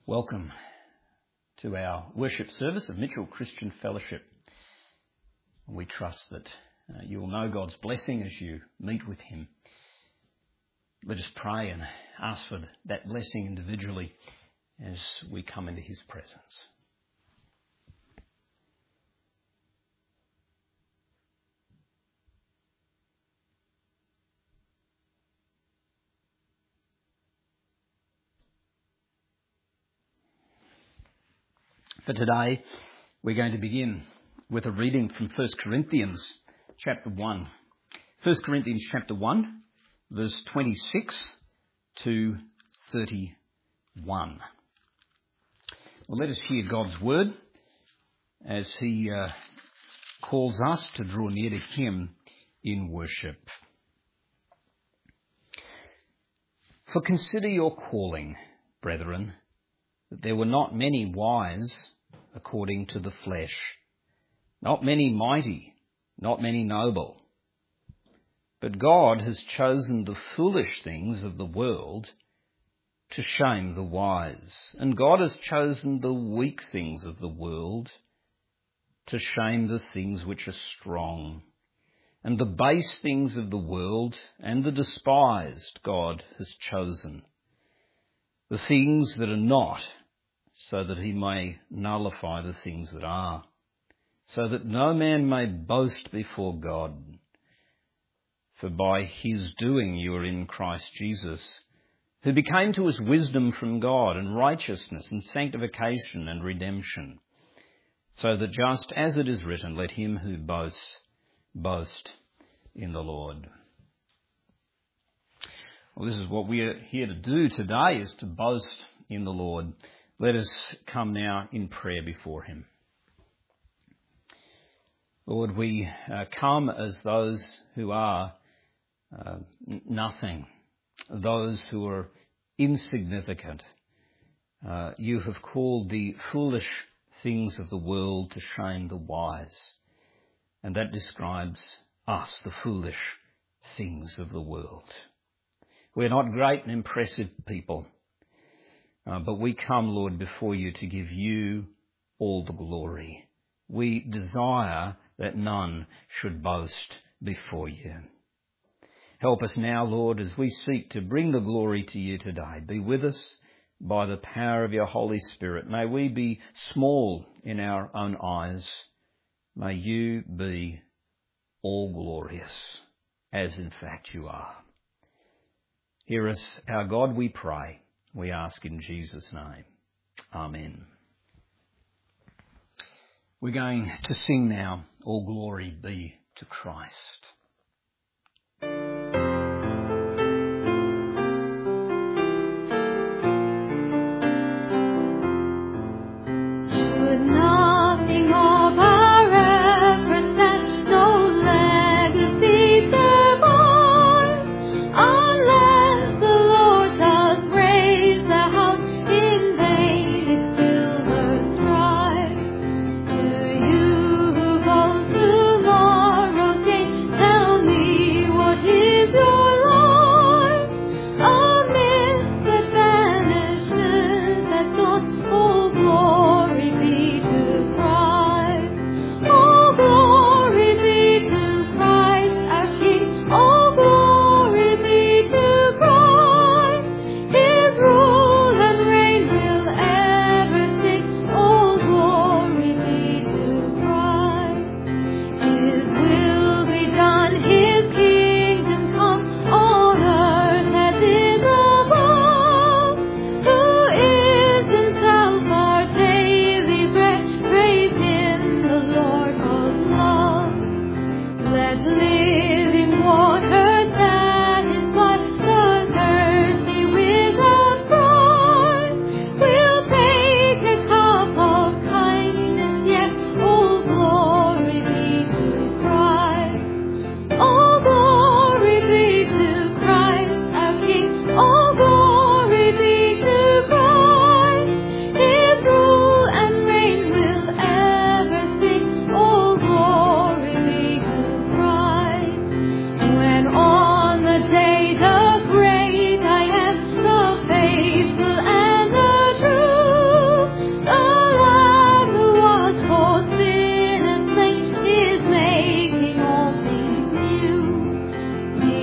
Welcome to our worship service of Mitchell Christian Fellowship. We trust that you will know God's blessing as you meet with Him. Let us pray and ask for that blessing individually as we come into His presence. For today, we're going to begin with a reading from 1 Corinthians chapter 1. 1 Corinthians chapter 1, verse 26 to 31. Well, let us hear God's word as He calls us to draw near to Him in worship. For consider your calling, brethren, that there were not many wise according to the flesh, not many mighty, not many noble. But God has chosen the foolish things of the world to shame the wise, and God has chosen the weak things of the world to shame the things which are strong. And the base things of the world and the despised God has chosen, the things that are not, so that He may nullify the things that are, so that no man may boast before God. For by His doing you are in Christ Jesus, who became to us wisdom from God, and righteousness, and sanctification, and redemption, so that just as it is written, let him who boasts, boast in the Lord. Well, this is what we are here to do today, is to boast in the Lord. Let us come now in prayer before Him. Lord, we come as those who are nothing, those who are insignificant. You have called the foolish things of the world to shame the wise, and that describes us, the foolish things of the world. We're not great and impressive people, but we come, Lord, before you to give you all the glory. We desire that none should boast before you. Help us now, Lord, as we seek to bring the glory to you today. Be with us by the power of your Holy Spirit. May we be small in our own eyes. May you be all glorious, as in fact you are. Hear us, our God, we pray. We ask in Jesus' name. Amen. We're going to sing now, All Glory Be to Christ. Tomorrow, take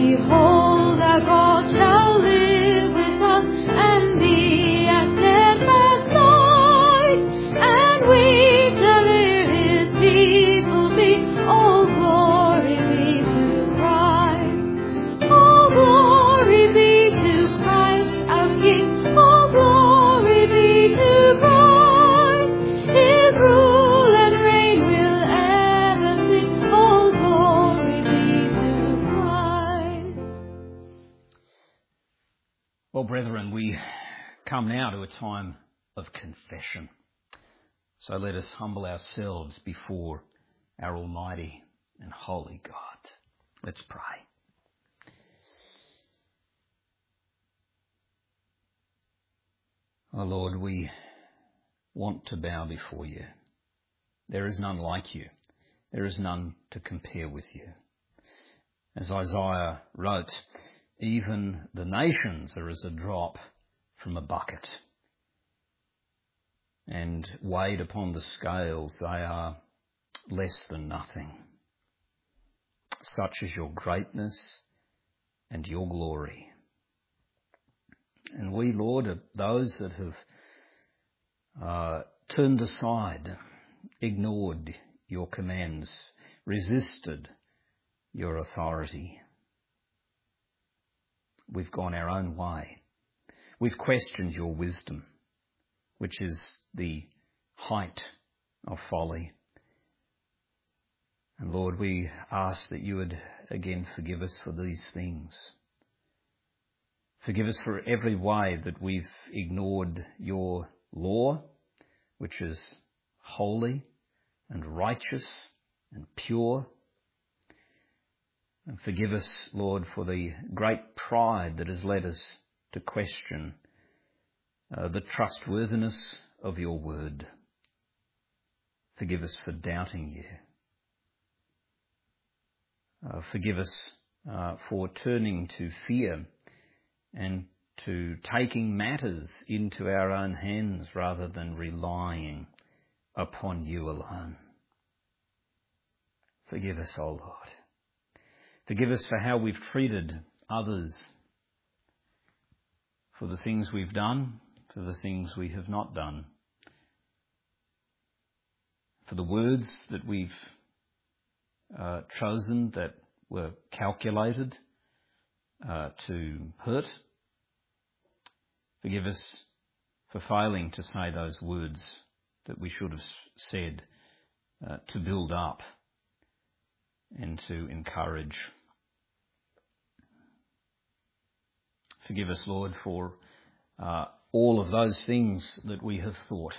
Behold, our God shall live with us and be our steadfast side, and we shall hear his people be. All glory be to Christ. All glory be to Christ our King. All glory be to Christ. His rule and reign will ever sing. All glory be to Christ. Well, brethren, we come now to a time of confession. So let us humble ourselves before our Almighty and Holy God. Let's pray. Oh Lord, we want to bow before you. There is none like you. There is none to compare with you. As Isaiah wrote, even the nations are as a drop from a bucket, and weighed upon the scales they are less than nothing. Such is your greatness and your glory. And we, Lord, are those that have turned aside, ignored your commands, resisted your authority. We've gone our own way. We've questioned your wisdom, which is the height of folly. And Lord, we ask that you would again forgive us for these things. Forgive us for every way that we've ignored your law, which is holy and righteous and pure. And forgive us, Lord, for the great pride that has led us to question the trustworthiness of your word. Forgive us for doubting you. Forgive us for turning to fear and to taking matters into our own hands rather than relying upon you alone. Forgive us, O Lord. Forgive us for how we've treated others, for the things we've done, for the things we have not done, for the words that we've chosen that were calculated to hurt. Forgive us for failing to say those words that we should have said to build up and to encourage. Forgive us, Lord, for all of those things that we have thought,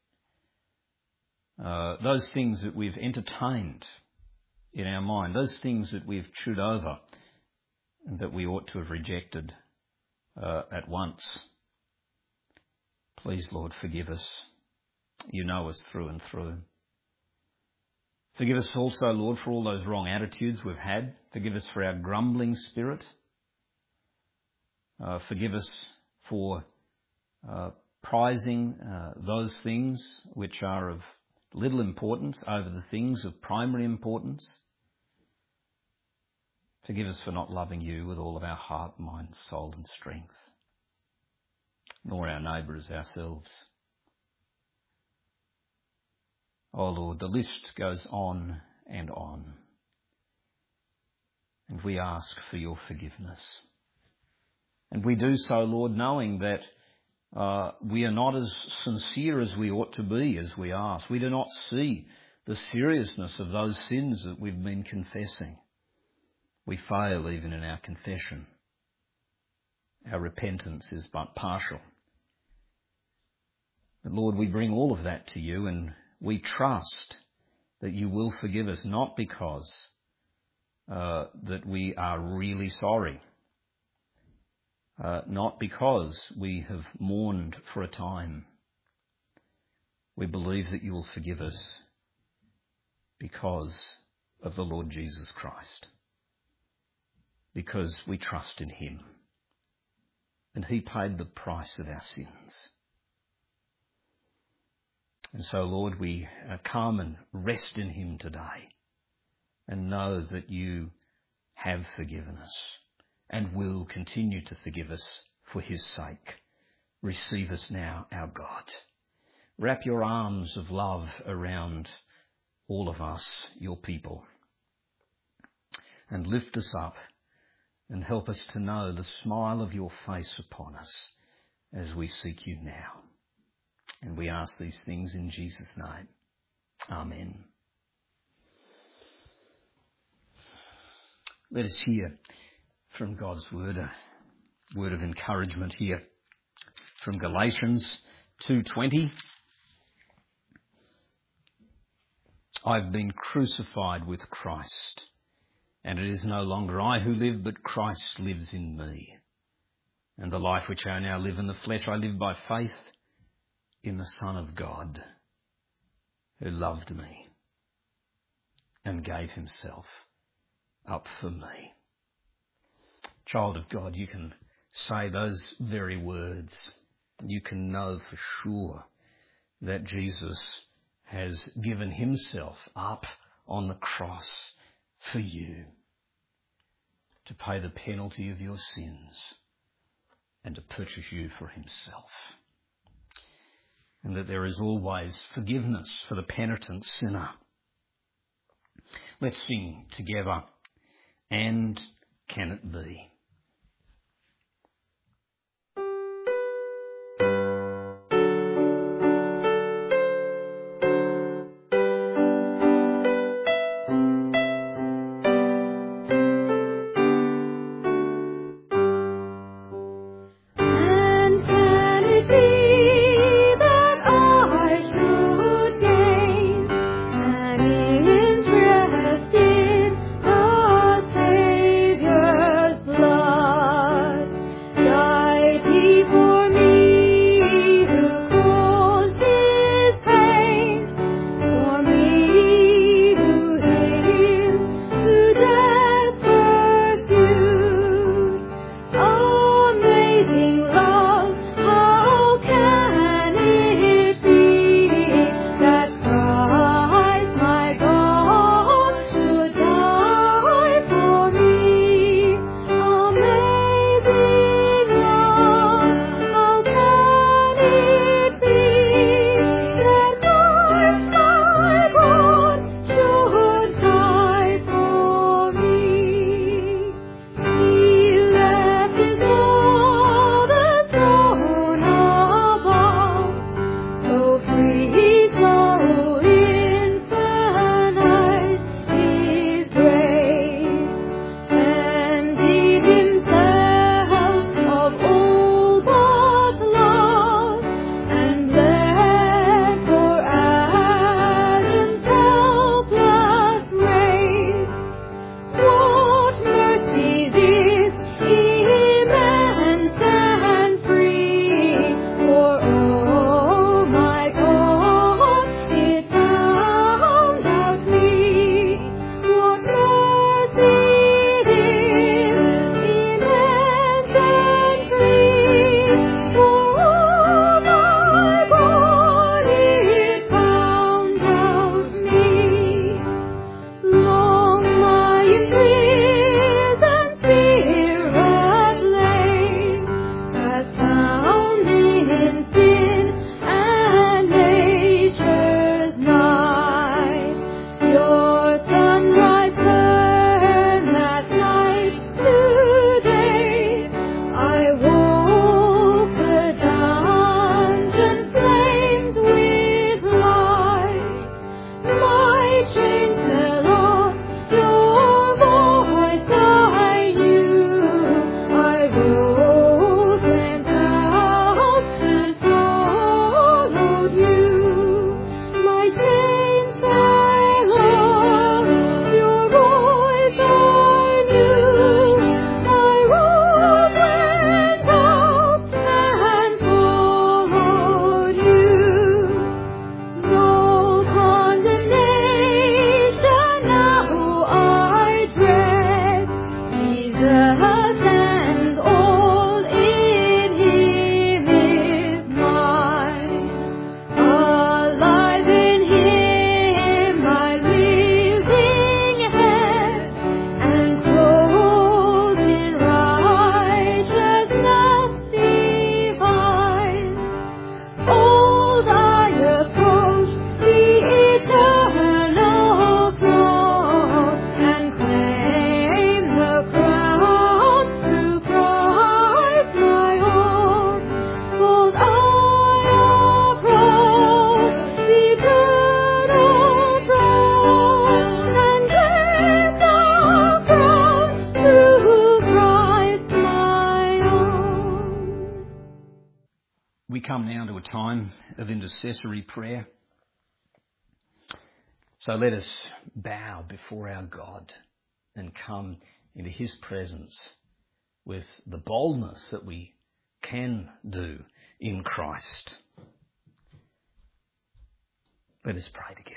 those things that we've entertained in our mind, those things that we've chewed over and that we ought to have rejected at once. Please, Lord, forgive us. You know us through and through. Forgive us also, Lord, for all those wrong attitudes we've had. Forgive us for our grumbling spirit. Forgive us for prizing those things which are of little importance over the things of primary importance. Forgive us for not loving you with all of our heart, mind, soul and strength, nor our neighbour as ourselves. Oh Lord, the list goes on and on. And we ask for your forgiveness. And we do so, Lord, knowing that we are not as sincere as we ought to be as we ask. We do not see the seriousness of those sins that we've been confessing. We fail even in our confession. Our repentance is but partial. But Lord, we bring all of that to you and we trust that you will forgive us, not because that we are really sorry, not because we have mourned for a time. We believe that you will forgive us because of the Lord Jesus Christ, because we trust in him and he paid the price of our sins. And so, Lord, we come and rest in him today and know that you have forgiven us. and will continue to forgive us for his sake. Receive us now, our God. Wrap your arms of love around all of us, your people, and lift us up and help us to know the smile of your face upon us as we seek you now. And we ask these things in Jesus' name. Amen. Let us hear from God's word, a word of encouragement here from Galatians 2:20. I've been crucified with Christ, and it is no longer I who live, but Christ lives in me. And the life which I now live in the flesh, I live by faith in the Son of God, who loved me and gave himself up for me. Child of God, you can say those very words. You can know for sure that Jesus has given himself up on the cross for you to pay the penalty of your sins and to purchase you for himself. And that there is always forgiveness for the penitent sinner. Let's sing together, And Can It Be? Interest in the Saviour's blood. We come now to a time of intercessory prayer. So let us bow before our God and come into his presence with the boldness that we can do in Christ. Let us pray together.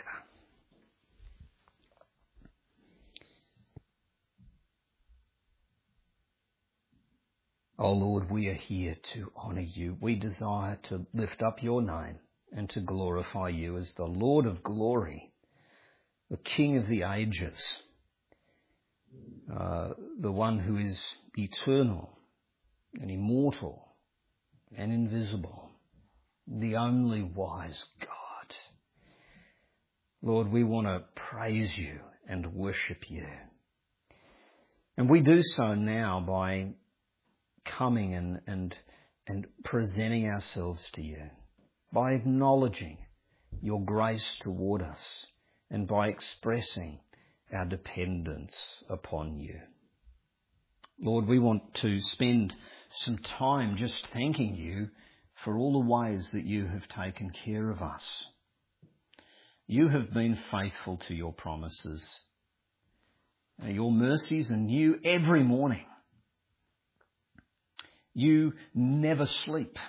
Oh Lord, we are here to honour you. We desire to lift up your name and to glorify you as the Lord of glory, the King of the ages, the one who is eternal and immortal and invisible, the only wise God. Lord, we want to praise you and worship you. And we do so now by coming and presenting ourselves to you, by acknowledging your grace toward us and by expressing our dependence upon you. Lord, we want to spend some time just thanking you for all the ways that you have taken care of us. You have been faithful to your promises. Your mercies are new every morning. You never sleep.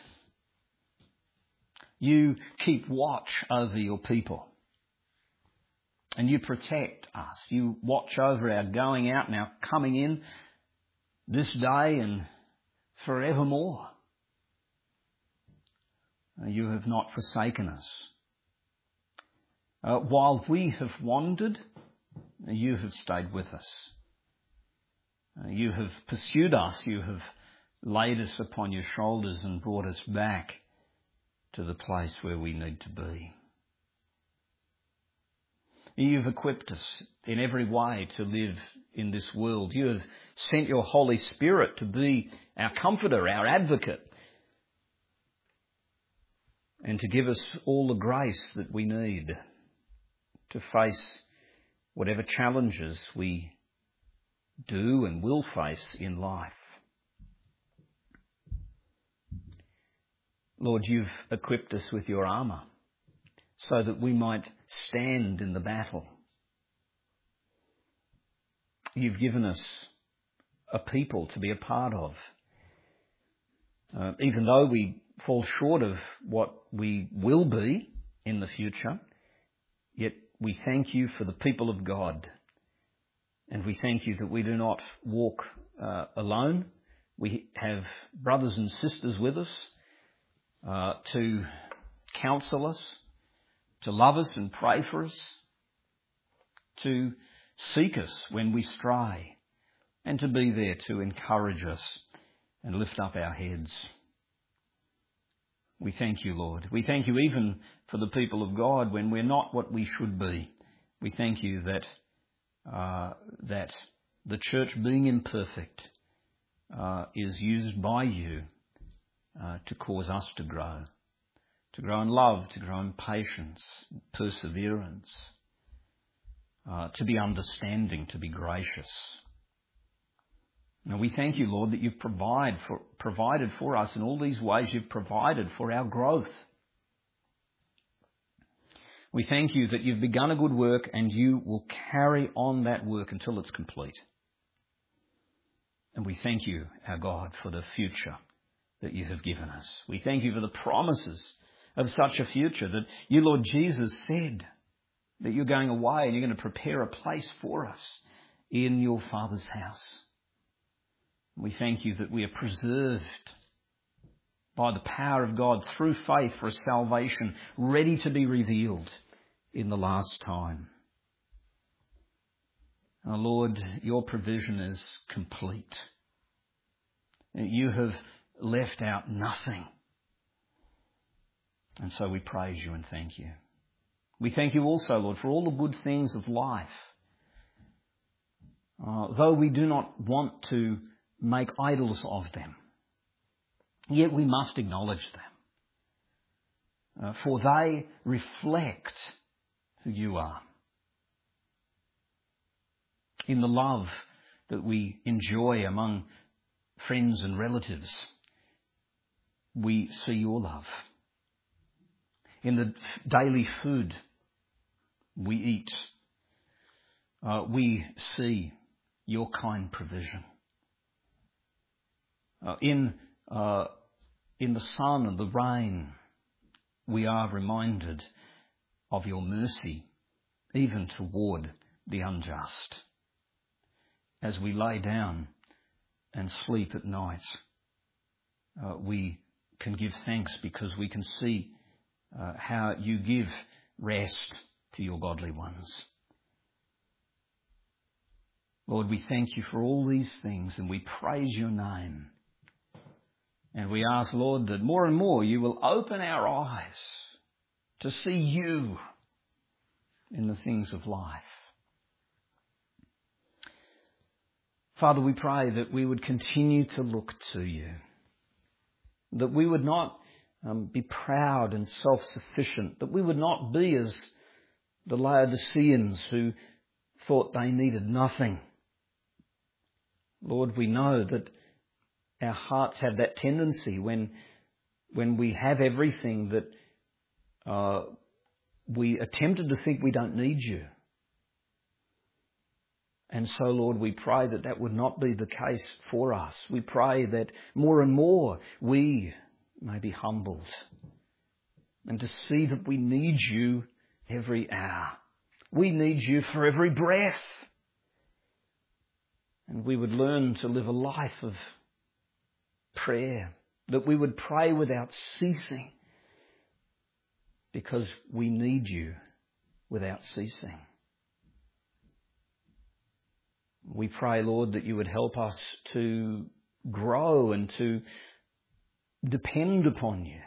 You keep watch over your people. And you protect us. You watch over our going out and our coming in this day and forevermore. You have not forsaken us. While we have wandered, you have stayed with us. You have pursued us. You have laid us upon your shoulders and brought us back to the place where we need to be. You've equipped us in every way to live in this world. You have sent your Holy Spirit to be our comforter, our advocate, and to give us all the grace that we need to face whatever challenges we do and will face in life. Lord, you've equipped us with your armour so that we might stand in the battle. You've given us a people to be a part of. Even though we fall short of what we will be in the future, yet we thank you for the people of God. And we thank you that we do not walk alone. We have brothers and sisters with us to counsel us, to love us and pray for us, to seek us when we stray, and to be there to encourage us and lift up our heads. We thank you, Lord. We thank you even for the people of God when we're not what we should be. We thank you that the church, being imperfect, is used by you to cause us to grow in love, to grow in patience, perseverance, to be understanding, to be gracious. Now we thank you, Lord, that you've provided for us in all these ways. You've provided for our growth. We thank you that you've begun a good work and you will carry on that work until it's complete. And we thank you, our God, for the future that you have given us. We thank you for the promises of such a future that you, Lord Jesus, said that you're going away and you're going to prepare a place for us in your Father's house. We thank you that we are preserved by the power of God through faith for a salvation ready to be revealed in the last time. Now, Lord, your provision is complete. You have left out nothing. And so we praise you and thank you. We thank you also, Lord, for all the good things of life. Though we do not want to make idols of them, yet we must acknowledge them. For they reflect who you are. In the love that we enjoy among friends and relatives, we see your love. In the daily food we eat, we see your kind provision. In the sun and the rain, we are reminded of your mercy, even toward the unjust. As we lay down and sleep at night, we can give thanks because we can see how you give rest to your godly ones. Lord, we thank you for all these things and we praise your name. And we ask, Lord, that more and more you will open our eyes to see you in the things of life. Father, we pray that we would continue to look to you, that we would not be proud and self-sufficient, that we would not be as the Laodiceans who thought they needed nothing. Lord, we know that our hearts have that tendency when we have everything that we are tempted to think we don't need you. And so, Lord, we pray that that would not be the case for us. We pray that more and more we may be humbled and to see that we need you every hour. We need you for every breath. And we would learn to live a life of prayer, that we would pray without ceasing because we need you without ceasing. We pray, Lord, that you would help us to grow and to depend upon you.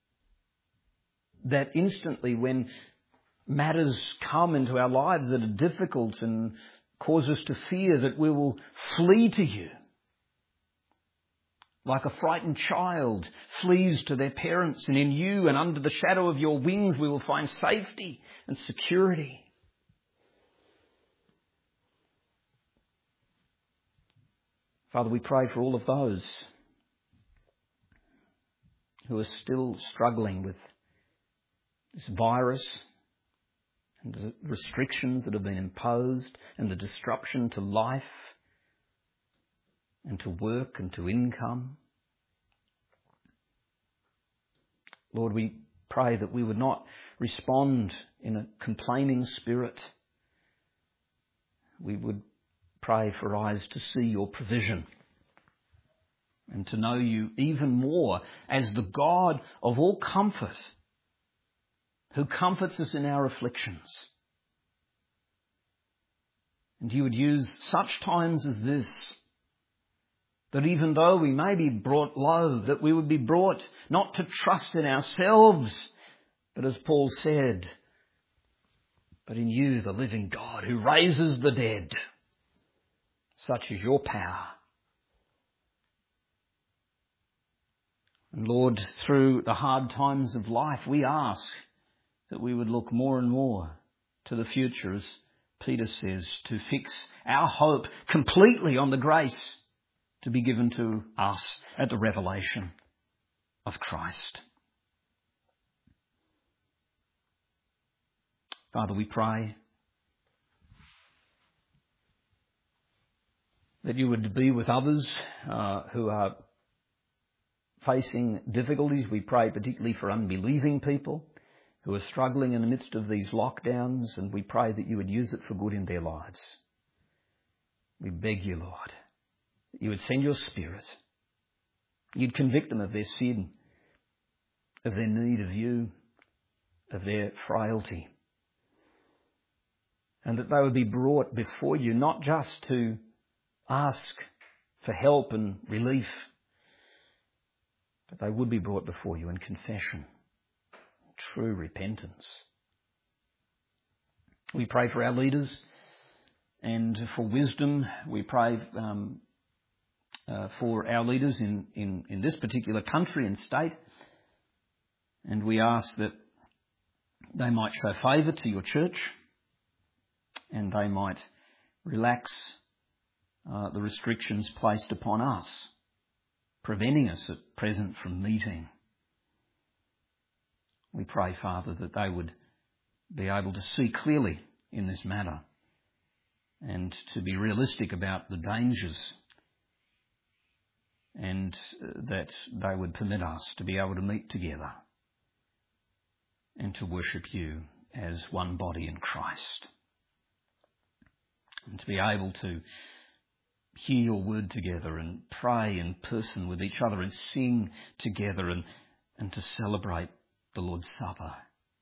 That instantly when matters come into our lives that are difficult and cause us to fear, that we will flee to you. Like a frightened child flees to their parents, and in you and under the shadow of your wings we will find safety and security. Father, we pray for all of those who are still struggling with this virus and the restrictions that have been imposed and the disruption to life and to work and to income. Lord, we pray that we would not respond in a complaining spirit. We would pray for eyes to see your provision and to know you even more as the God of all comfort, who comforts us in our afflictions. And you would use such times as this, that even though we may be brought low, that we would be brought not to trust in ourselves, but as Paul said, but in you, the living God, who raises the dead. Such is your power. And Lord, through the hard times of life, we ask that we would look more and more to the future, as Peter says, to fix our hope completely on the grace to be given to us at the revelation of Christ. Father, we pray that you would be with others who are facing difficulties. We pray particularly for unbelieving people who are struggling in the midst of these lockdowns, and we pray that you would use it for good in their lives. We beg you, Lord, that you would send your Spirit. You'd convict them of their sin, of their need of you, of their frailty, and that they would be brought before you, not just to ask for help and relief, but they would be brought before you in confession, true repentance. We pray for our leaders and for wisdom. We pray for our leaders in this particular country and state, and we ask that they might show favour to your church and they might relax the restrictions placed upon us, preventing us at present from meeting We pray, Father, that they would be able to see clearly in this matter and to be realistic about the dangers, and that they would permit us to be able to meet together and to worship you as one body in Christ, and to be able to hear your word together and pray in person with each other and sing together and to celebrate the Lord's Supper.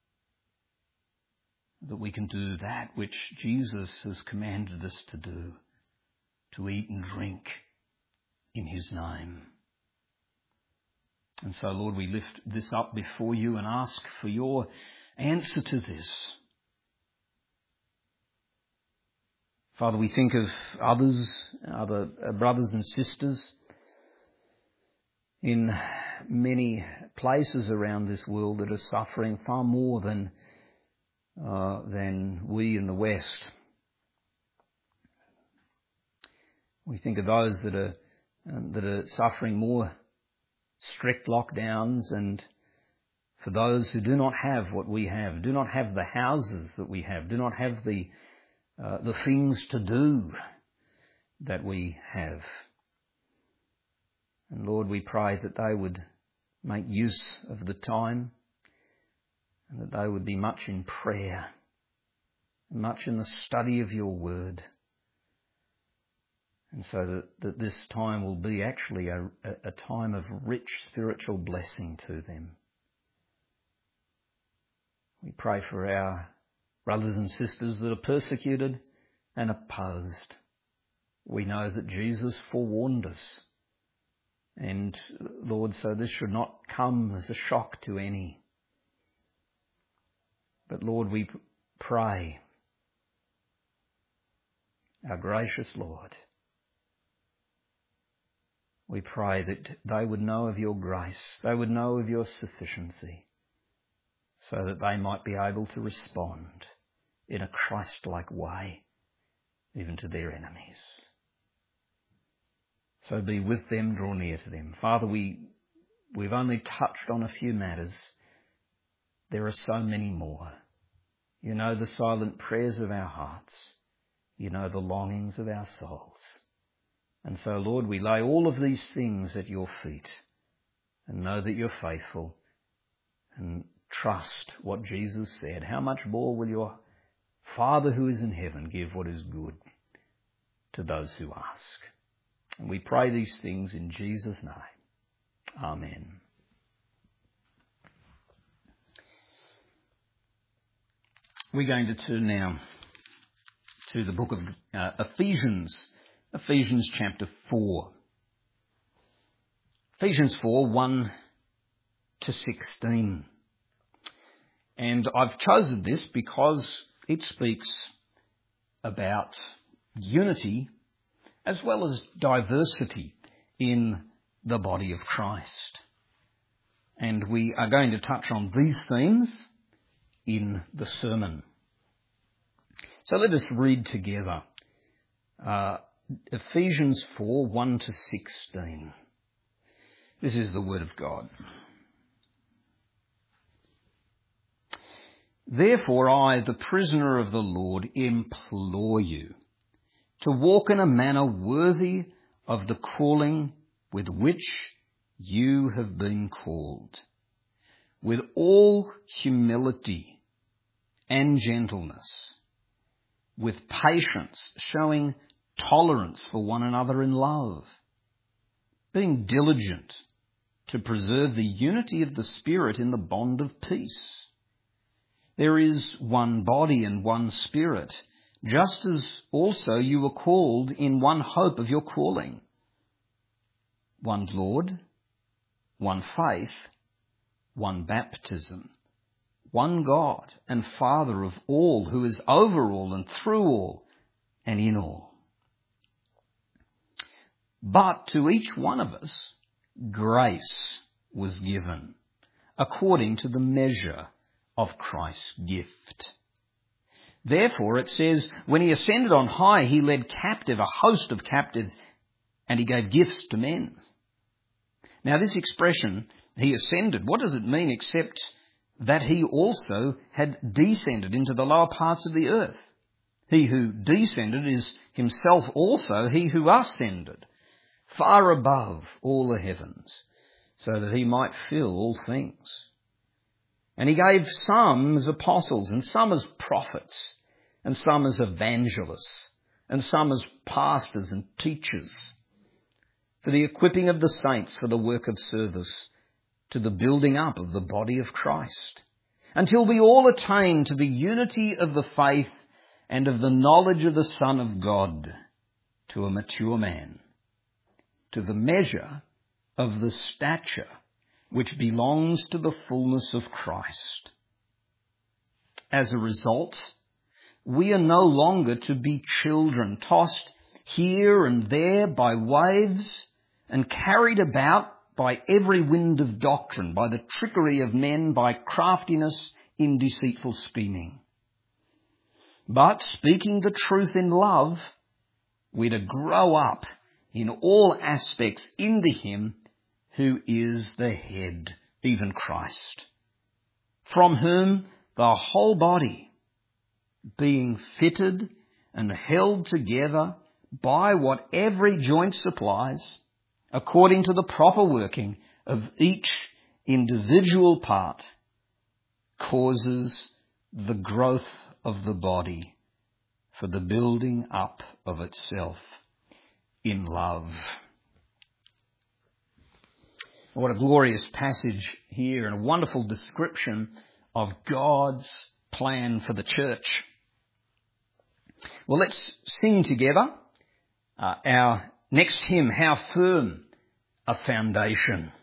That we can do that which Jesus has commanded us to do, to eat and drink in his name. And so, Lord, we lift this up before you and ask for your answer to this. Father, we think of other brothers and sisters in many places around this world that are suffering far more than we in the West. We think of those that are suffering more strict lockdowns, and for those who do not have what we have, do not have the houses that we have, do not have the things to do that we have. And Lord, we pray that they would make use of the time, and that they would be much in prayer, much in the study of your word, and so that this time will be actually a time of rich spiritual blessing to them. We pray for our brothers and sisters that are persecuted and opposed. We know that Jesus forewarned us. And Lord, so this should not come as a shock to any. But Lord, we pray, our gracious Lord, we pray that they would know of your grace, they would know of your sufficiency, so that they might be able to respond in a Christ-like way, even to their enemies. So be with them, draw near to them. Father, we've only touched on a few matters. There are so many more. You know the silent prayers of our hearts. You know the longings of our souls. And so, Lord, we lay all of these things at your feet and know that you're faithful, and trust what Jesus said. How much more will your Father who is in heaven give what is good to those who ask? And we pray these things in Jesus' name. Amen. We're going to turn now to the book of Ephesians chapter 4. Ephesians 4, 1 to 16. And I've chosen this because it speaks about unity as well as diversity in the body of Christ. And we are going to touch on these themes in the sermon. So let us read together Ephesians 4, 1 to 16. This is the word of God. Therefore I, the prisoner of the Lord, implore you to walk in a manner worthy of the calling with which you have been called, with all humility and gentleness, with patience, showing tolerance for one another in love, being diligent to preserve the unity of the Spirit in the bond of peace. There is one body and one Spirit, just as also you were called in one hope of your calling. One Lord, one faith, one baptism, one God and Father of all, who is over all and through all and in all. But to each one of us grace was given according to the measure of Christ's gift. Therefore it says, when he ascended on high, he led captive a host of captives, and he gave gifts to men. Now this expression, he ascended, what does it mean except that he also had descended into the lower parts of the earth. He who descended is himself also he who ascended far above all the heavens, so that he might fill all things. And he gave some as apostles, and some as prophets, and some as evangelists, and some as pastors and teachers, for the equipping of the saints for the work of service, to the building up of the body of Christ, until we all attain to the unity of the faith and of the knowledge of the Son of God, to a mature man, to the measure of the stature which belongs to the fullness of Christ. As a result, we are no longer to be children, tossed here and there by waves and carried about by every wind of doctrine, by the trickery of men, by craftiness in deceitful scheming. But speaking the truth in love, we're to grow up in all aspects into him who is the head, even Christ, from whom the whole body, being fitted and held together by what every joint supplies, according to the proper working of each individual part, causes the growth of the body for the building up of itself in love. What a glorious passage here, and a wonderful description of God's plan for the church. Well, let's sing together our next hymn, How Firm a Foundation.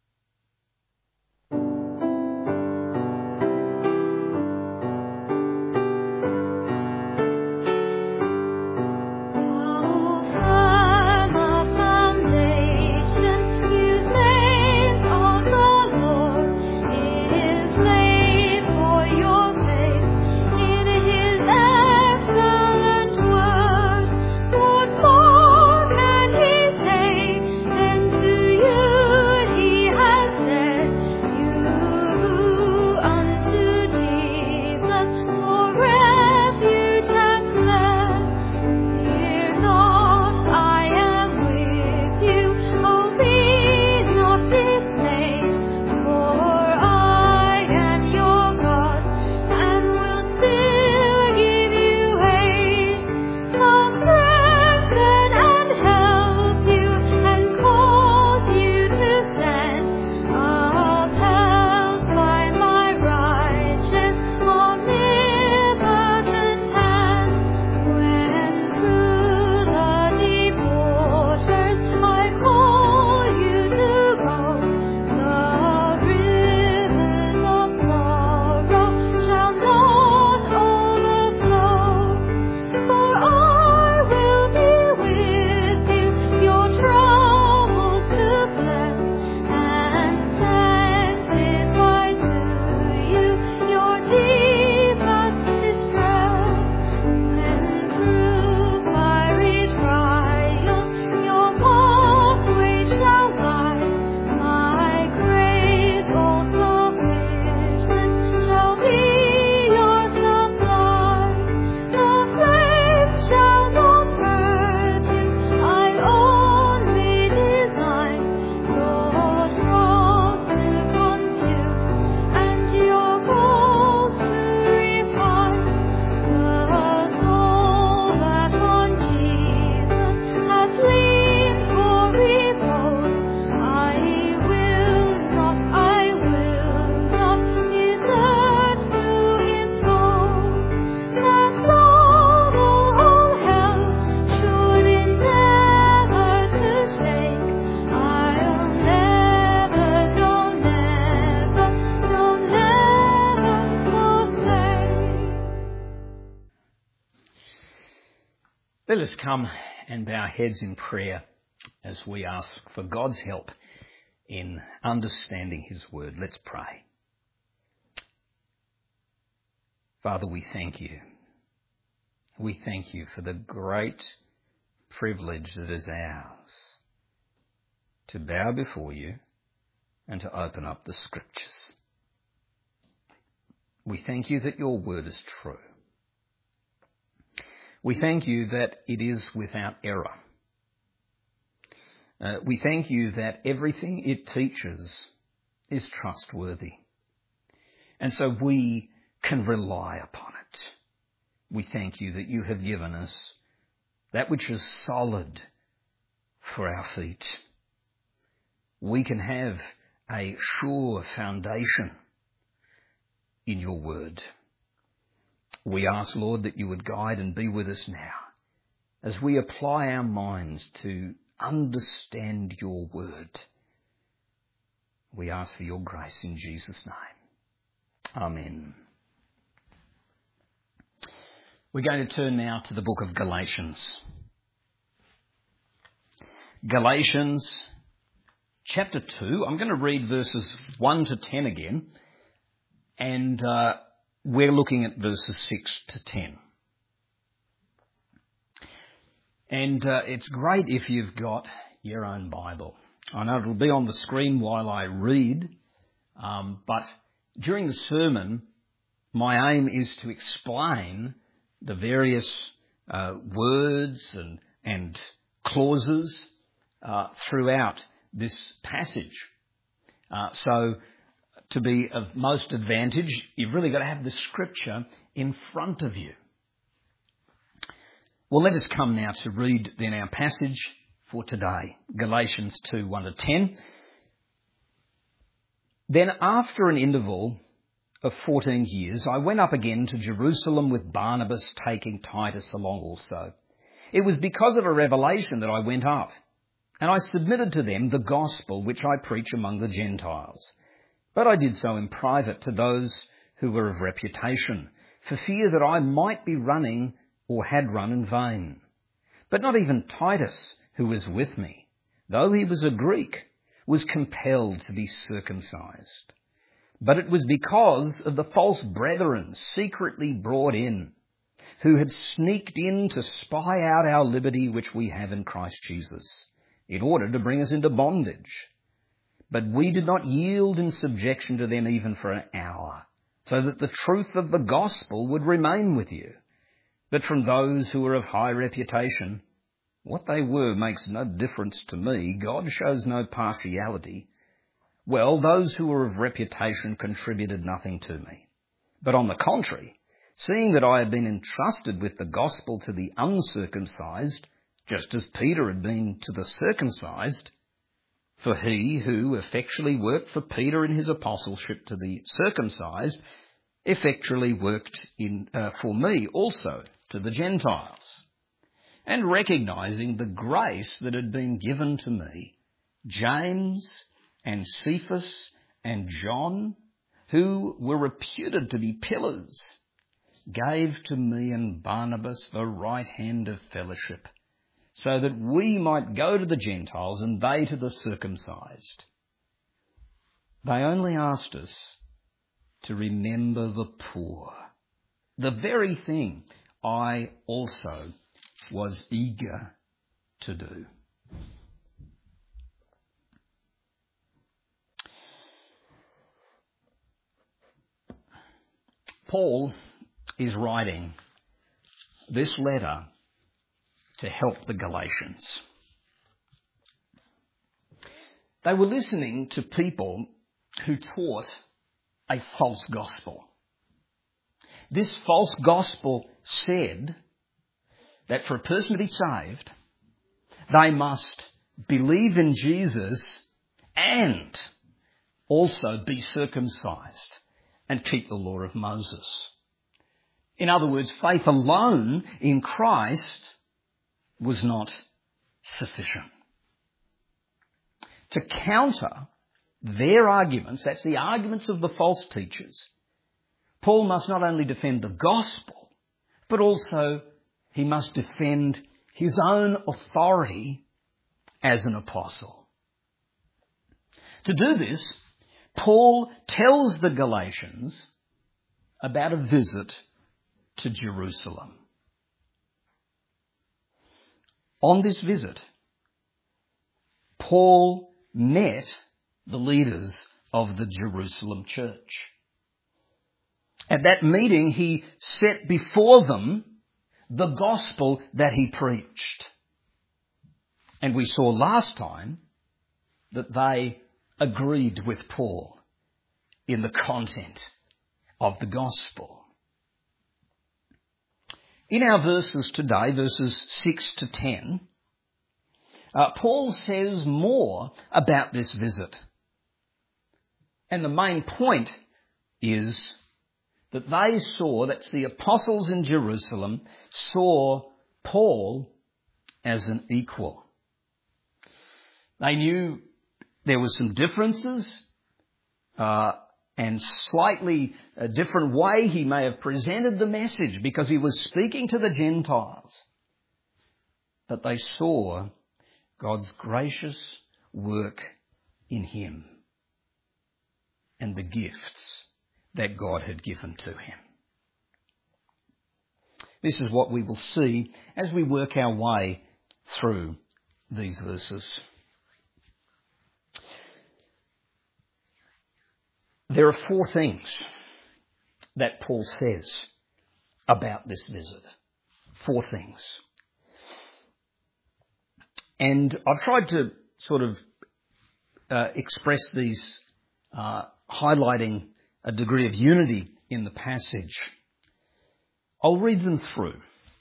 Let us come and bow our heads in prayer as we ask for God's help in understanding his word. Let's pray. Father, we thank you. We thank you for the great privilege that is ours to bow before you and to open up the scriptures. We thank you that your word is true. We thank you that it is without error. We thank you that everything it teaches is trustworthy. And so we can rely upon it. We thank you that you have given us that which is solid for our feet. We can have a sure foundation in your word. We ask, Lord, that you would guide and be with us now as we apply our minds to understand your word. We ask for your grace in Jesus' name. Amen. We're going to turn now to the book of Galatians. Galatians chapter 2. I'm going to read verses 1 to 10 again, and we're looking at verses 6 to 10. And it's great if you've got your own Bible. I know it'll be on the screen while I read, but during the sermon, my aim is to explain the various words and clauses throughout this passage. So to be of most advantage, you've really got to have the scripture in front of you. Well, let us come now to read then our passage for today, Galatians 2, 1 to 10. Then after an interval of 14 years, I went up again to Jerusalem with Barnabas, taking Titus along also. It was because of a revelation that I went up, and I submitted to them the gospel which I preach among the Gentiles. But I did so in private to those who were of reputation, for fear that I might be running or had run in vain. But not even Titus, who was with me, though he was a Greek, was compelled to be circumcised. But it was because of the false brethren secretly brought in, who had sneaked in to spy out our liberty which we have in Christ Jesus, in order to bring us into bondage. But we did not yield in subjection to them even for an hour, so that the truth of the gospel would remain with you. But from those who were of high reputation, what they were makes no difference to me. God shows no partiality. Well, those who were of reputation contributed nothing to me. But on the contrary, seeing that I had been entrusted with the gospel to the uncircumcised, just as Peter had been to the circumcised, for he who effectually worked for Peter in his apostleship to the circumcised, effectually worked for me also to the Gentiles. And recognizing the grace that had been given to me, James and Cephas and John, who were reputed to be pillars, gave to me and Barnabas the right hand of fellowship, so that we might go to the Gentiles and they to the circumcised. They only asked us to remember the poor, the very thing I also was eager to do. Paul is writing this letter to help the Galatians. They were listening to people who taught a false gospel. This false gospel said that for a person to be saved, they must believe in Jesus and also be circumcised and keep the law of Moses. In other words, faith alone in Christ was not sufficient. To counter their arguments, that's the arguments of the false teachers, Paul must not only defend the gospel, but also he must defend his own authority as an apostle. To do this, Paul tells the Galatians about a visit to Jerusalem. On this visit, Paul met the leaders of the Jerusalem church. At that meeting, he set before them the gospel that he preached. And we saw last time that they agreed with Paul in the content of the gospel. In our verses today, verses 6 to 10, Paul says more about this visit. And the main point is that they saw, that's the apostles in Jerusalem, saw Paul as an equal. They knew there were some differences and slightly a different way he may have presented the message because he was speaking to the Gentiles. But they saw God's gracious work in him and the gifts that God had given to him. This is what we will see as we work our way through these verses. There are 4 things that Paul says about this visit. 4 things. And I've tried to sort of express these highlighting a degree of unity in the passage. I'll read them through.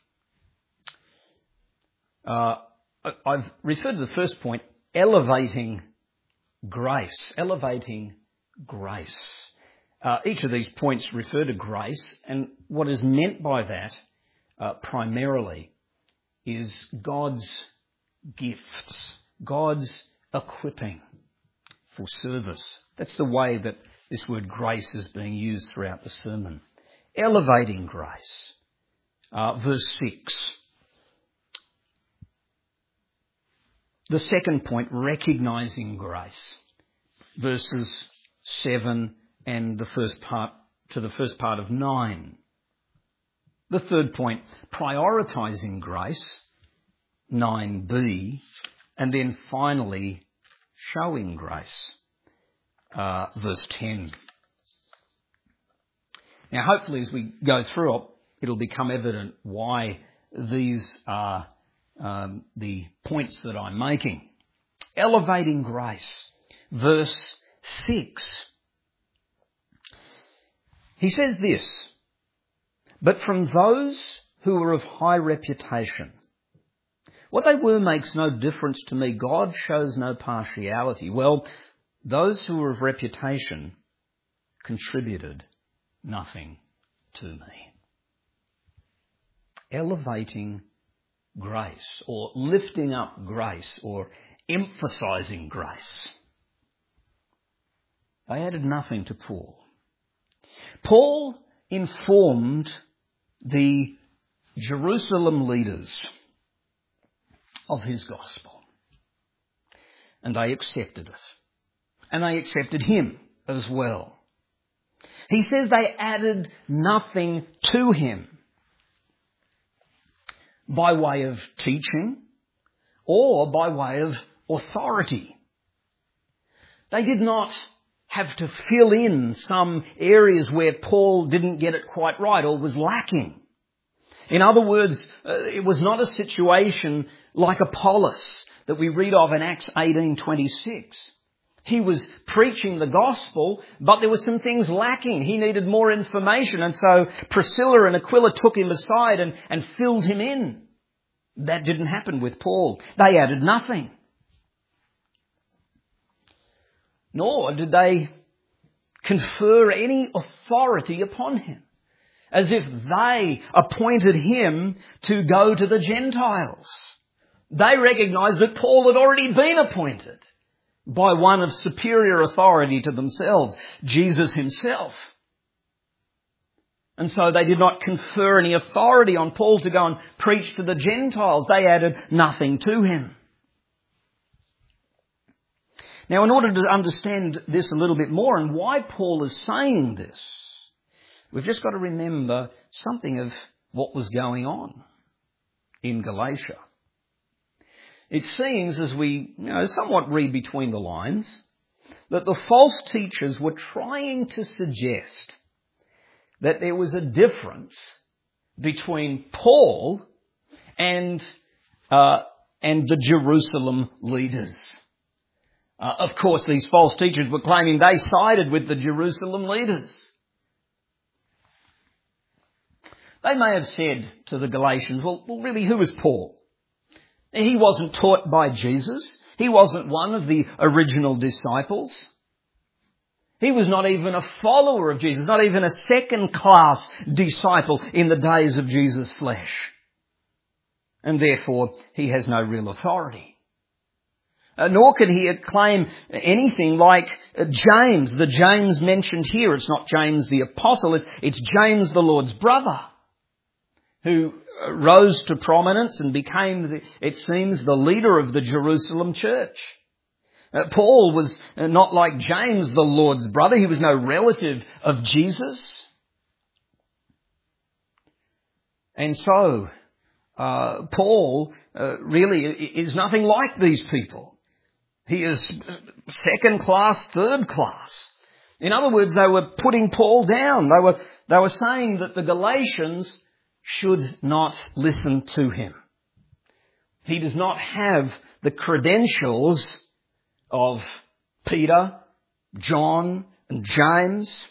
I've referred to the first point, elevating grace. Elevating grace. Each of these points refer to grace, and what is meant by that primarily is God's gifts, God's equipping for service. That's the way that this word grace is being used throughout the sermon. Elevating grace. Verse 6. The second point, recognising grace. Verses 7 and the first part of 9. The third point, prioritising grace. 9b. And then finally, showing grace. Verse 10. Now, hopefully as we go through it, it'll become evident why these are the points that I'm making. Elevating grace. Verse 6. He says this, but from those who are of high reputation, what they were makes no difference to me. God shows no partiality. Well, those who were of reputation contributed nothing to me. Elevating grace, or lifting up grace, or emphasising grace. They added nothing to Paul. Paul informed the Jerusalem leaders of his gospel, and they accepted it. And they accepted him as well. He says they added nothing to him by way of teaching or by way of authority. They did not have to fill in some areas where Paul didn't get it quite right or was lacking. In other words, it was not a situation like Apollos that we read of in Acts 18:26. He was preaching the gospel, but there were some things lacking. He needed more information, and so Priscilla and Aquila took him aside and filled him in. That didn't happen with Paul. They added nothing. Nor did they confer any authority upon him, as if they appointed him to go to the Gentiles. They recognized that Paul had already been appointed by one of superior authority to themselves, Jesus himself. And so they did not confer any authority on Paul to go and preach to the Gentiles. They added nothing to him. Now, in order to understand this a little bit more and why Paul is saying this, we've just got to remember something of what was going on in Galatia. It seems, as we somewhat read between the lines, that the false teachers were trying to suggest that there was a difference between Paul and the Jerusalem leaders. Of course, these false teachers were claiming they sided with the Jerusalem leaders. They may have said to the Galatians, well, really, who is Paul? He wasn't taught by Jesus. He wasn't one of the original disciples. He was not even a follower of Jesus, not even a second-class disciple in the days of Jesus' flesh. And therefore, he has no real authority. Nor could he claim anything like James, the James mentioned here. It's not James the Apostle, it's James the Lord's brother, who rose to prominence and became, it seems, the leader of the Jerusalem church. Paul was not like James, the Lord's brother. He was no relative of Jesus. And so, Paul really is nothing like these people. He is second class, third class. In other words, they were putting Paul down. They were saying that the Galatians should not listen to him. He does not have the credentials of Peter, John, and James.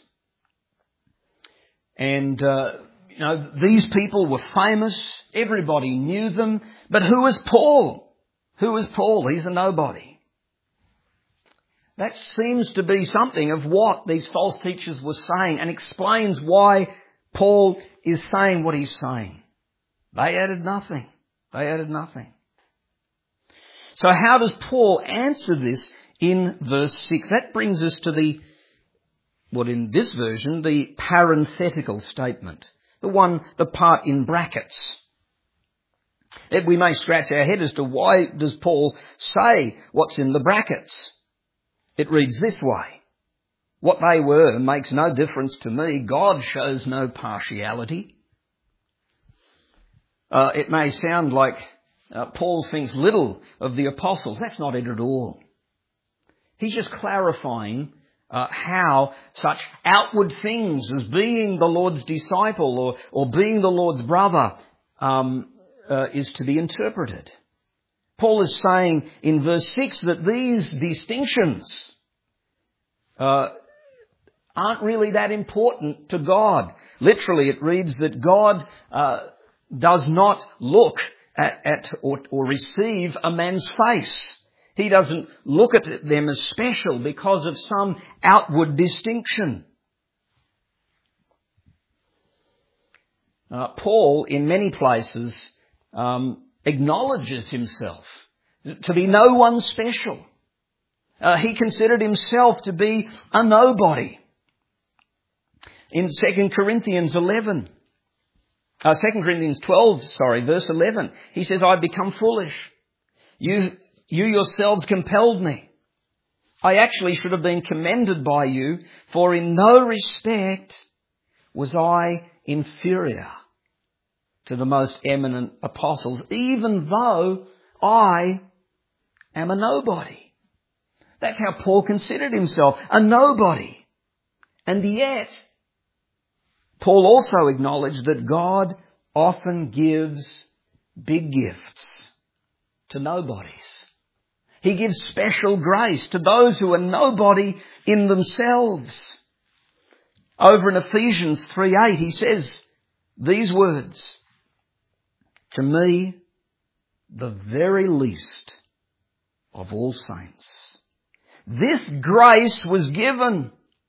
And, these people were famous. Everybody knew them. But who is Paul? Who is Paul? He's a nobody. That seems to be something of what these false teachers were saying, and explains why Paul is saying what he's saying. They added nothing. They added nothing. So how does Paul answer this in verse 6? That brings us to in this version, the parenthetical statement. The part in brackets. We may scratch our head as to why does Paul say what's in the brackets. It reads this way. What they were makes no difference to me. God shows no partiality. It may sound like Paul thinks little of the apostles. That's not it at all. He's just clarifying how such outward things as being the Lord's disciple or being the Lord's brother is to be interpreted. Paul is saying in verse 6 that these distinctions aren't really that important to God. Literally, it reads that God does not look at or receive a man's face. He doesn't look at them as special because of some outward distinction. Paul, in many places, acknowledges himself to be no one special. He considered himself to be a nobody. In 2 Corinthians 12, verse 11, he says, I've become foolish. You yourselves compelled me. I actually should have been commended by you, for in no respect was I inferior to the most eminent apostles, even though I am a nobody. That's how Paul considered himself, a nobody. And yet, Paul also acknowledged that God often gives big gifts to nobodies. He gives special grace to those who are nobody in themselves. Over in Ephesians 3:8, he says these words, to me, the very least of all saints, this grace was given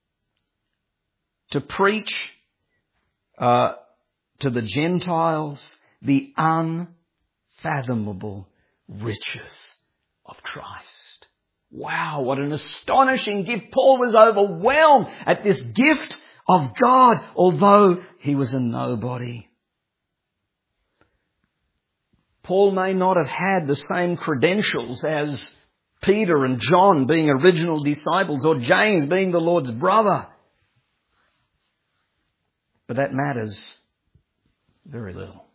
to preach to the Gentiles the unfathomable riches of Christ. Wow, what an astonishing gift. Paul was overwhelmed at this gift of God, although he was a nobody. Paul may not have had the same credentials as Peter and John being original disciples, or James being the Lord's brother. But that matters very little.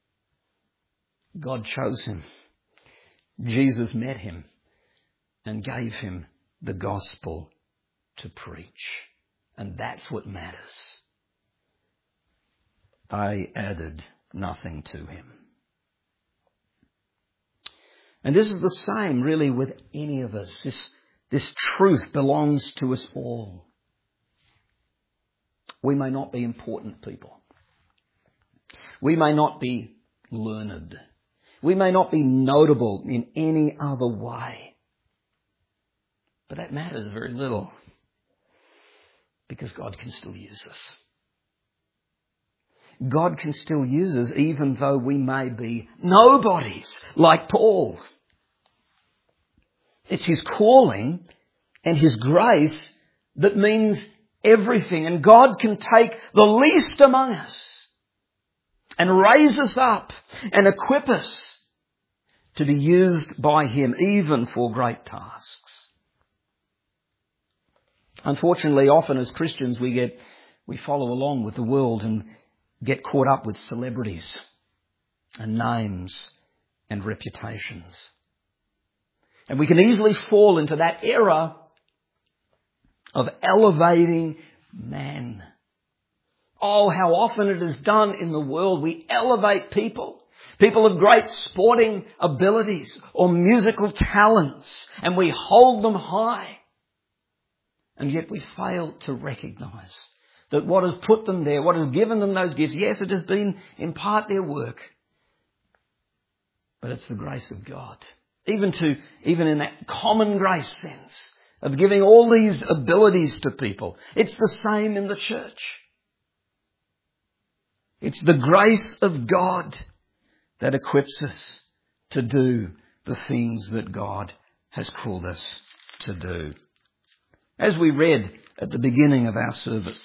God chose him. Jesus met him and gave him the gospel to preach. And that's what matters. I added nothing to him. And this is the same really with any of us. This truth belongs to us all. We may not be important people. We may not be learned. We may not be notable in any other way. But that matters very little, because God can still use us. God can still use us even though we may be nobodies like Paul. It's his calling and his grace that means everything. And God can take the least among us and raise us up and equip us to be used by him even for great tasks. Unfortunately, often as Christians we follow along with the world and get caught up with celebrities and names and reputations. And we can easily fall into that era of elevating man. Oh, how often it is done in the world. We elevate people of great sporting abilities or musical talents, and we hold them high. And yet we fail to recognise that what has put them there, what has given them those gifts, yes, it has been in part their work, but it's the grace of God. Even in that common grace sense of giving all these abilities to people. It's the same in the church. It's the grace of God that equips us to do the things that God has called us to do. As we read at the beginning of our service,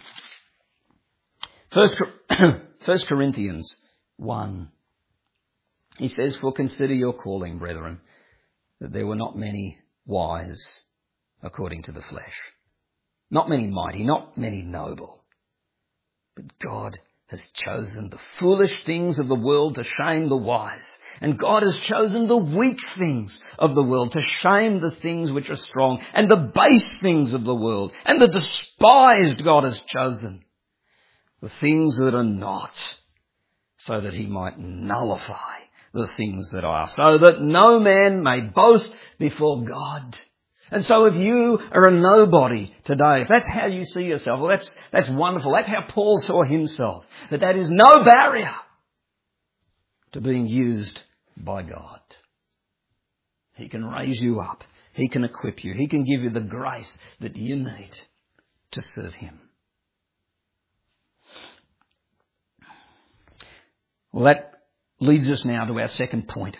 1 Corinthians 1, he says, "For consider your calling, brethren, that there were not many wise according to the flesh, not many mighty, not many noble, but God has chosen the foolish things of the world to shame the wise. And God has chosen the weak things of the world to shame the things which are strong, and the base things of the world, and the despised God has chosen, the things that are not, so that he might nullify the things that are, so that no man may boast before God." And so if you are a nobody today, if that's how you see yourself, well, that's wonderful. That's how Paul saw himself. That is no barrier to being used by God. He can raise you up. He can equip you. He can give you the grace that you need to serve him. Well, that leads us now to our second point.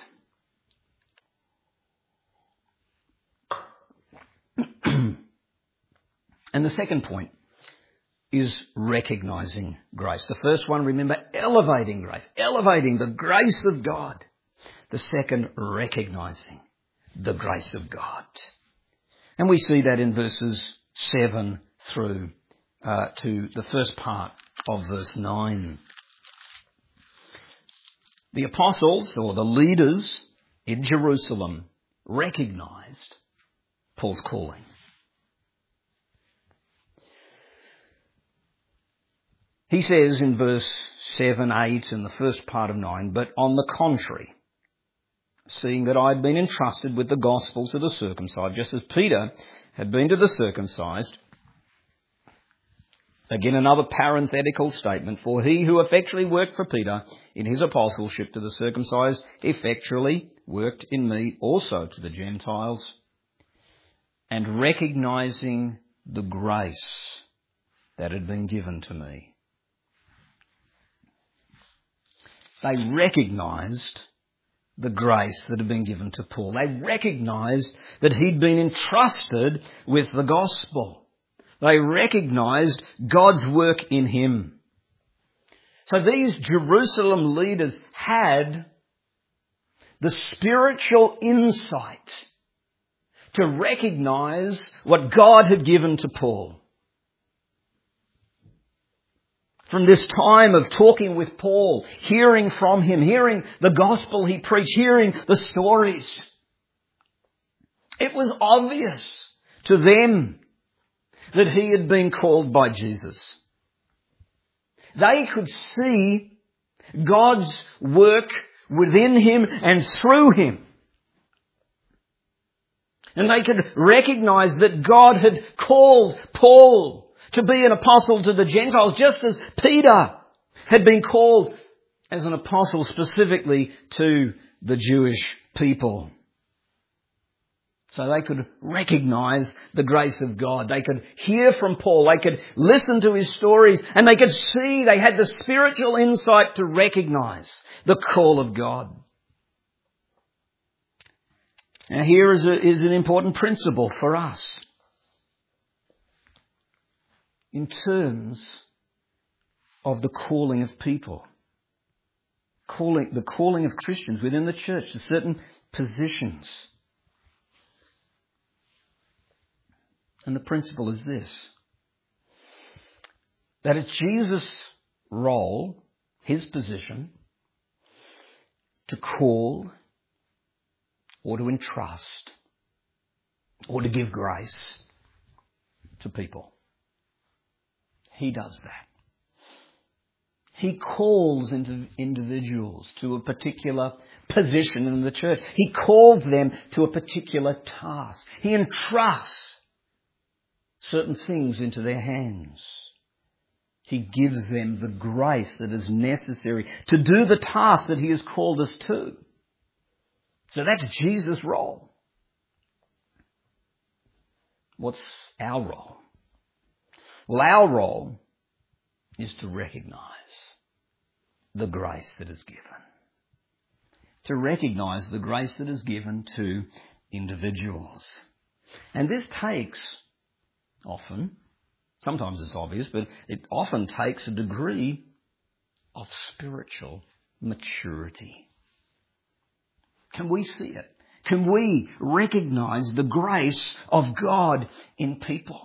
And the second point is recognising grace. The first one, remember, elevating grace, elevating the grace of God. The second, recognising the grace of God. And we see that in verses 7 through to the first part of verse 9. The apostles, or the leaders in Jerusalem, recognised Paul's calling. He says in verse 7, 8 and the first part of 9, "But on the contrary, seeing that I had been entrusted with the gospel to the circumcised, just as Peter had been to the circumcised," again another parenthetical statement, "for he who effectually worked for Peter in his apostleship to the circumcised effectually worked in me also to the Gentiles, and recognising the grace that had been given to me." They recognised the grace that had been given to Paul. They recognised that he'd been entrusted with the gospel. They recognised God's work in him. So these Jerusalem leaders had the spiritual insight to recognise what God had given to Paul. From this time of talking with Paul, hearing from him, hearing the gospel he preached, hearing the stories, it was obvious to them that he had been called by Jesus. They could see God's work within him and through him. And they could recognize that God had called Paul to be an apostle to the Gentiles, just as Peter had been called as an apostle specifically to the Jewish people. So they could recognize the grace of God. They could hear from Paul. They could listen to his stories. And they could see, they had the spiritual insight to recognize the call of God. Now here is an important principle for us in terms of the calling of people. The calling of Christians within the church to certain positions. And the principle is this, that it's Jesus' role, his position, to call or to entrust or to give grace to people. He does that. He calls individuals to a particular position in the church. He calls them to a particular task. He entrusts certain things into their hands. He gives them the grace that is necessary to do the task that he has called us to. So that's Jesus' role. What's our role? Well, our role is to recognize the grace that is given. To recognize the grace that is given to individuals. And this takes often, sometimes it's obvious, but it often takes a degree of spiritual maturity. Can we see it? Can we recognize the grace of God in people?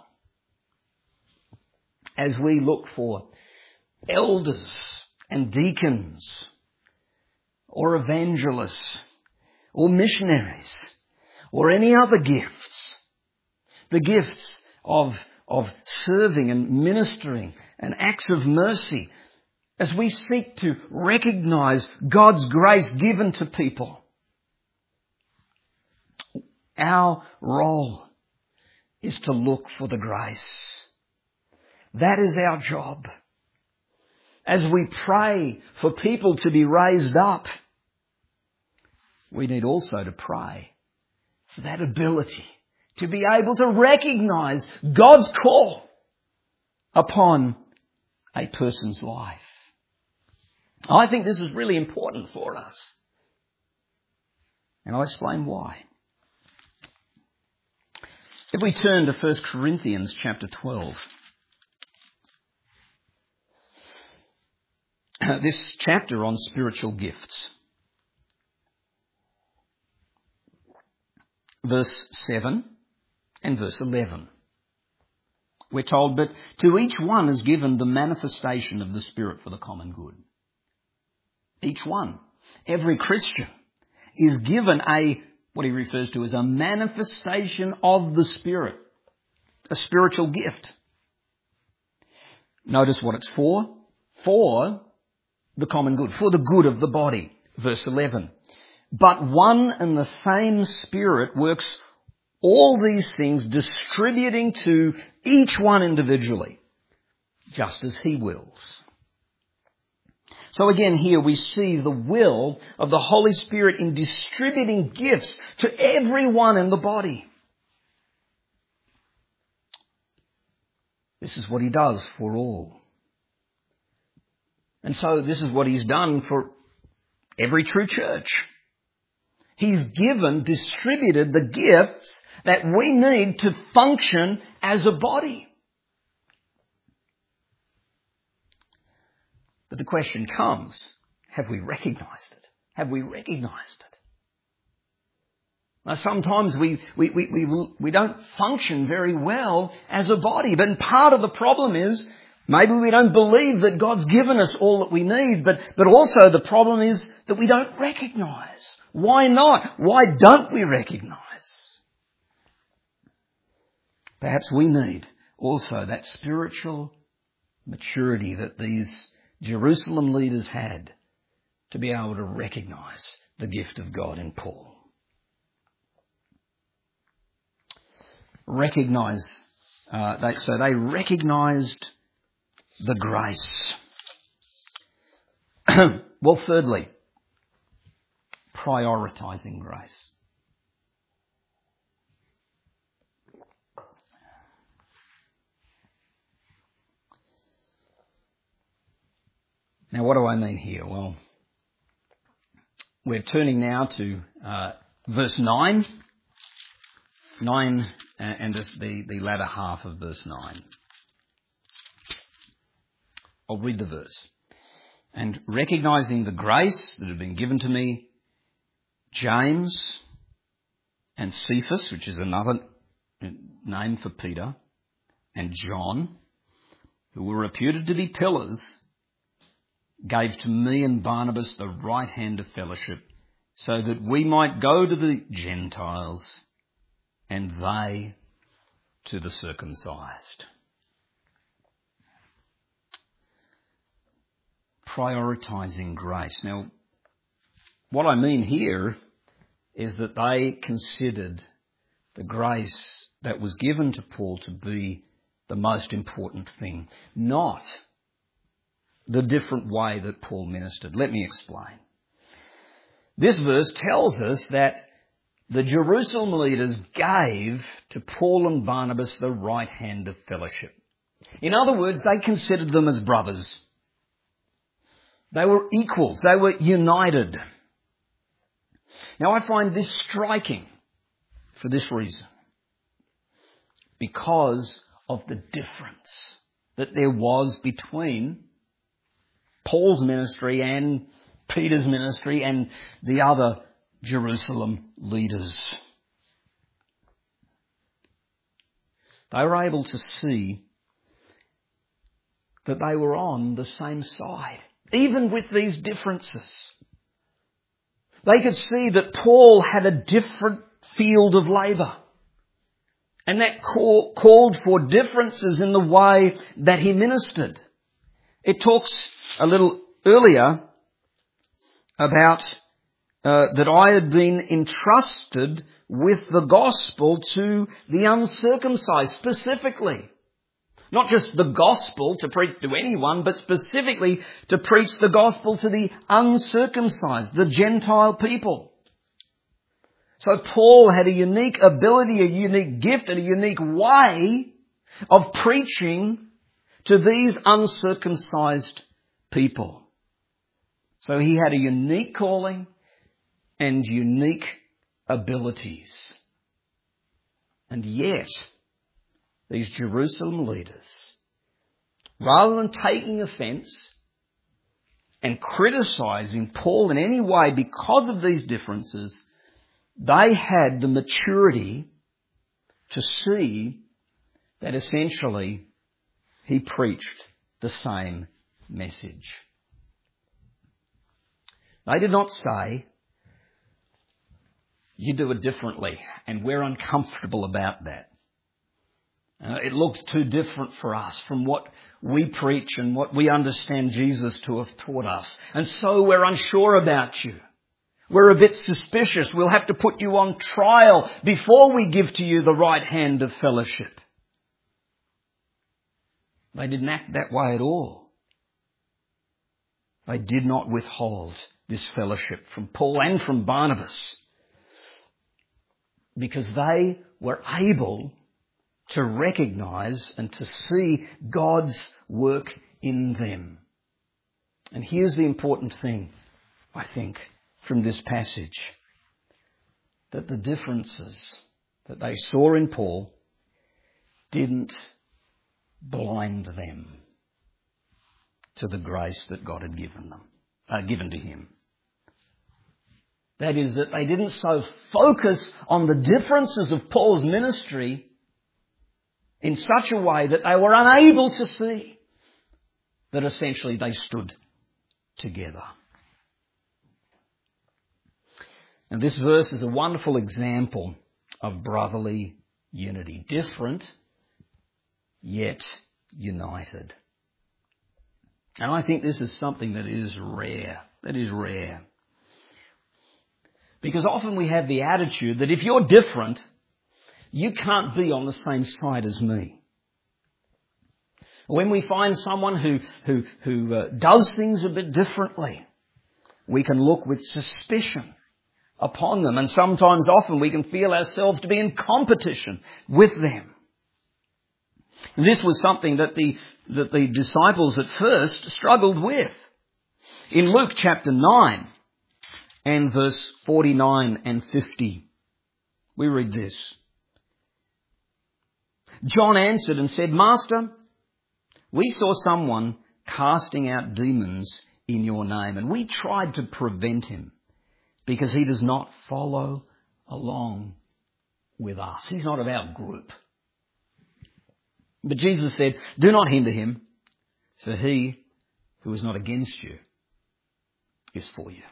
As we look for elders and deacons, or evangelists, or missionaries, or any other gifts, the gifts of serving and ministering and acts of mercy, as we seek to recognize God's grace given to people, our role is to look for the grace. That is our job. As we pray for people to be raised up, we need also to pray for that ability to be able to recognize God's call upon a person's life. I think this is really important for us. And I'll explain why. If we turn to 1 Corinthians chapter 12. This chapter on spiritual gifts. Verse 7 and verse 11. We're told, but to each one is given the manifestation of the Spirit for the common good. Each one, every Christian, is given what he refers to as a manifestation of the Spirit, a spiritual gift. Notice what it's for the common good, for the good of the body. Verse 11. But one and the same Spirit works all these things, distributing to each one individually, just as he wills. So again, here we see the will of the Holy Spirit in distributing gifts to everyone in the body. This is what he does for all. And so this is what he's done for every true church. He's distributed the gifts that we need to function as a body. But the question comes, have we recognized it? Have we recognized it? Now sometimes we don't function very well as a body, but part of the problem is maybe we don't believe that God's given us all that we need, but also the problem is that we don't recognize. Why not? Why don't we recognize? Perhaps we need also that spiritual maturity that these Jerusalem leaders had to be able to recognise the gift of God in Paul. They recognised the grace. Well, thirdly, prioritising grace. Now, what do I mean here? Well, we're turning now to verse 9. 9 and the latter half of verse 9. I'll read the verse. And recognising the grace that had been given to me, James and Cephas, which is another name for Peter, and John, who were reputed to be pillars, gave to me and Barnabas the right hand of fellowship, so that we might go to the Gentiles and they to the circumcised. Prioritising grace. Now, what I mean here is that they considered the grace that was given to Paul to be the most important thing, not the different way that Paul ministered. Let me explain. This verse tells us that the Jerusalem leaders gave to Paul and Barnabas the right hand of fellowship. In other words, they considered them as brothers. They were equals. They were united. Now, I find this striking for this reason. Because of the difference that there was between Paul's ministry and Peter's ministry and the other Jerusalem leaders. They were able to see that they were on the same side, even with these differences. They could see that Paul had a different field of labour, and that called for differences in the way that he ministered. It talks a little earlier about that I had been entrusted with the gospel to the uncircumcised, specifically. Not just the gospel to preach to anyone, but specifically to preach the gospel to the uncircumcised, the Gentile people. So Paul had a unique ability, a unique gift, and a unique way of preaching to these uncircumcised people. So he had a unique calling and unique abilities. And yet, these Jerusalem leaders, rather than taking offence and criticising Paul in any way because of these differences, they had the maturity to see that essentially he preached the same message. They did not say, you do it differently, and we're uncomfortable about that. It looks too different for us from what we preach and what we understand Jesus to have taught us. And so we're unsure about you. We're a bit suspicious. We'll have to put you on trial before we give to you the right hand of fellowship. They didn't act that way at all. They did not withhold this fellowship from Paul and from Barnabas, because they were able to recognise and to see God's work in them. And here's the important thing, I think, from this passage, that the differences that they saw in Paul didn't blind them to the grace that God had given to him. That is, that they didn't so focus on the differences of Paul's ministry in such a way that they were unable to see that essentially they stood together. And this verse is a wonderful example of brotherly unity. Different, yet united. And I think this is something that is rare. That is rare. Because often we have the attitude that if you're different, you can't be on the same side as me. When we find someone who does things a bit differently, we can look with suspicion upon them, and sometimes often we can feel ourselves to be in competition with them. This was something that the disciples at first struggled with. In Luke chapter 9 and verse 49 and 50, we read this. John answered and said, Master, we saw someone casting out demons in your name, and we tried to prevent him because he does not follow along with us. He's not of our group. But Jesus said, do not hinder him, for he who is not against you is for you.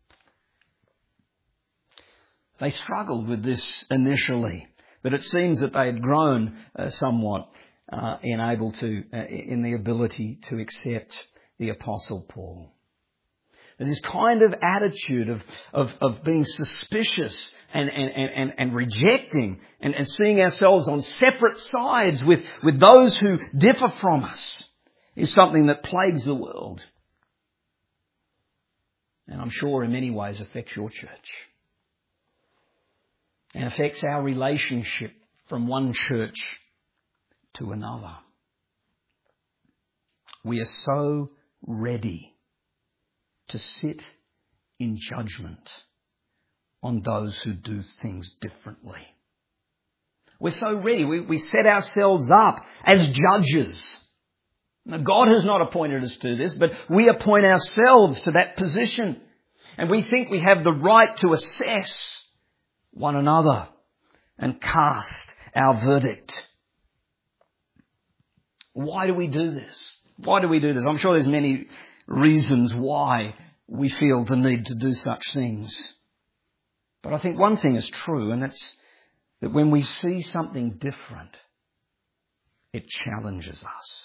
They struggled with this initially, but it seems that they had grown somewhat in the ability to accept the Apostle Paul. And this kind of attitude of being suspicious and rejecting and seeing ourselves on separate sides with those who differ from us is something that plagues the world. And I'm sure in many ways affects your church. And affects our relationship from one church to another. We are so ready to sit in judgment on those who do things differently. We're so ready. We set ourselves up as judges. Now, God has not appointed us to this, but we appoint ourselves to that position. And we think we have the right to assess one another and cast our verdict. Why do we do this? Why do we do this? I'm sure there's many reasons why we feel the need to do such things. But I think one thing is true, and that's that when we see something different, it challenges us.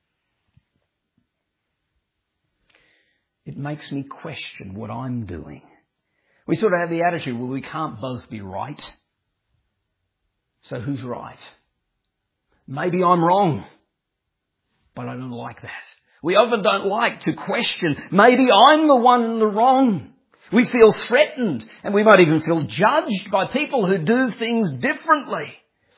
It makes me question what I'm doing. We sort of have the attitude, well, we can't both be right. So who's right? Maybe I'm wrong, but I don't like that. We often don't like to question, maybe I'm the one in the wrong. We feel threatened, and we might even feel judged by people who do things differently.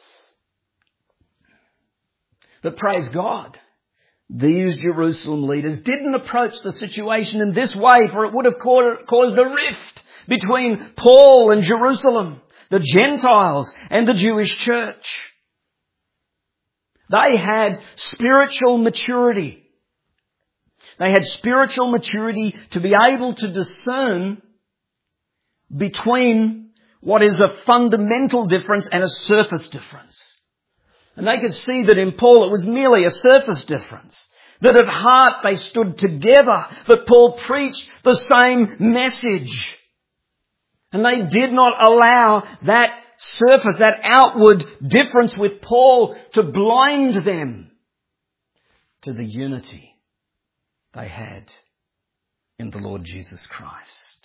But praise God, these Jerusalem leaders didn't approach the situation in this way, for it would have caused a rift between Paul and Jerusalem, the Gentiles and the Jewish church. They had spiritual maturity. They had spiritual maturity to be able to discern between what is a fundamental difference and a surface difference. And they could see that in Paul it was merely a surface difference. That at heart they stood together, that Paul preached the same message. And they did not allow that surface, that outward difference with Paul to blind them to the unity they had in the Lord Jesus Christ.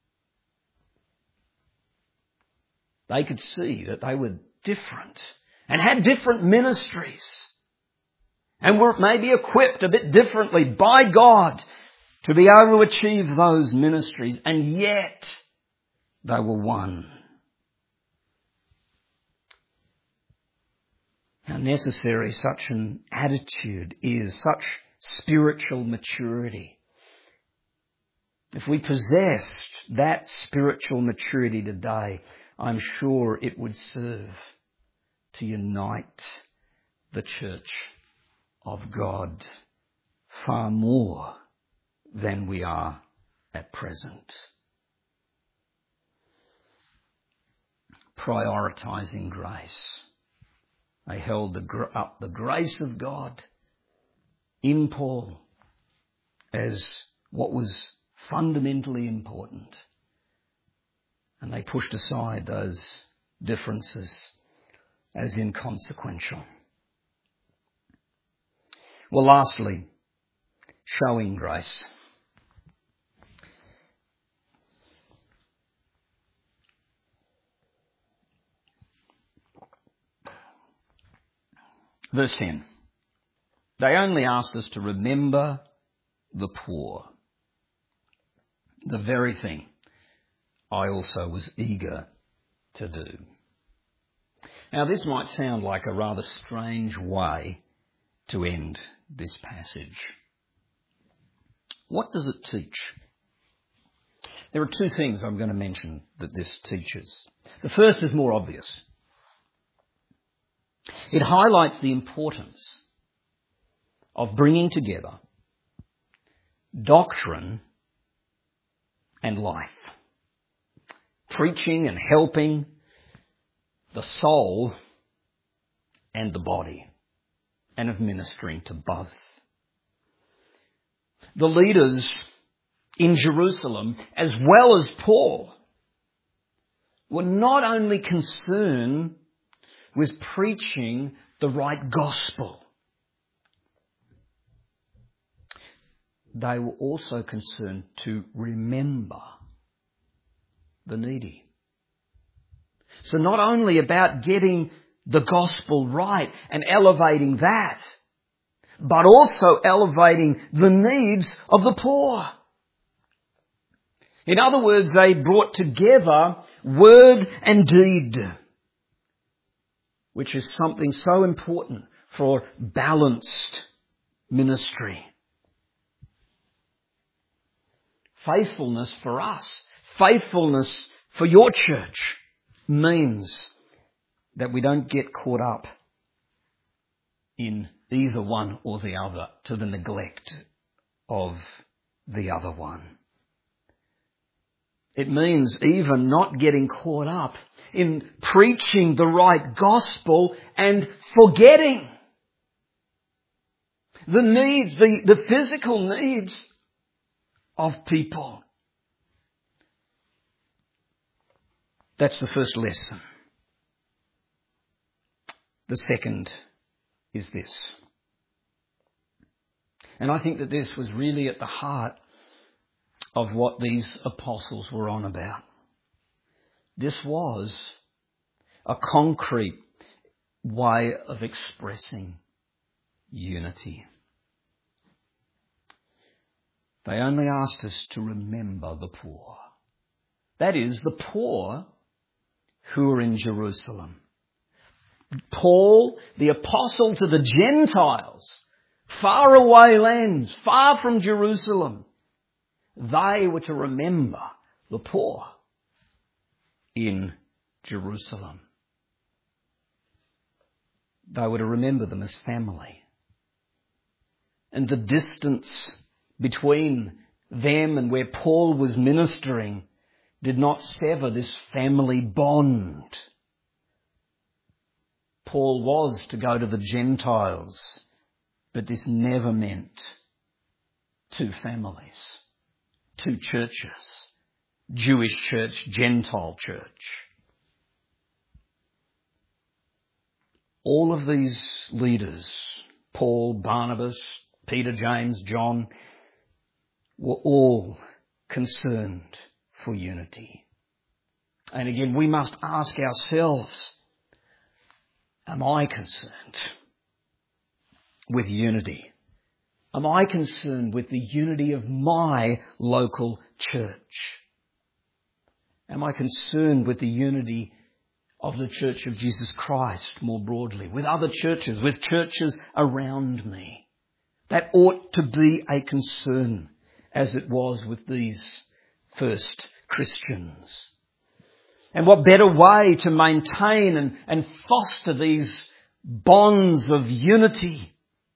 They could see that they were different and had different ministries and were maybe equipped a bit differently by God to be able to achieve those ministries, and yet they were one. How necessary such an attitude is, such spiritual maturity. If we possessed that spiritual maturity today, I'm sure it would serve to unite the church of God far more than we are at present. Prioritizing grace. They held up the grace of God in Paul as what was fundamentally important. And they pushed aside those differences as inconsequential. Well, lastly, showing grace. Verse 10. They only asked us to remember the poor. The very thing I also was eager to do. Now this might sound like a rather strange way to end this passage. What does it teach? There are two things I'm going to mention that this teaches. The first is more obvious. It highlights the importance of bringing together doctrine and life, preaching and helping the soul and the body, and of ministering to both. The leaders in Jerusalem, as well as Paul, were not only concerned with preaching the right gospel, they were also concerned to remember the needy. So not only about getting the gospel right and elevating that, but also elevating the needs of the poor. In other words, they brought together word and deed, which is something so important for balanced ministry. Faithfulness for us, faithfulness for your church means that we don't get caught up in either one or the other to the neglect of the other one. It means even not getting caught up in preaching the right gospel and forgetting the needs, the physical needs of people. That's the first lesson. The second is this. And I think that this was really at the heart of what these apostles were on about. This was a concrete way of expressing unity. They only asked us to remember the poor. That is, the poor who are in Jerusalem. Paul, the apostle to the Gentiles, far away lands, far from Jerusalem, they were to remember the poor in Jerusalem. They were to remember them as family. And the distance between them and where Paul was ministering did not sever this family bond. Paul was to go to the Gentiles, but this never meant two families, two churches, Jewish church, Gentile church. All of these leaders, Paul, Barnabas, Peter, James, John, were all concerned for unity. And again, we must ask ourselves, am I concerned with unity? Am I concerned with the unity of my local church? Am I concerned with the unity of the Church of Jesus Christ more broadly, with other churches, with churches around me? That ought to be a concern, as it was with these first Christians. And what better way to maintain and foster these bonds of unity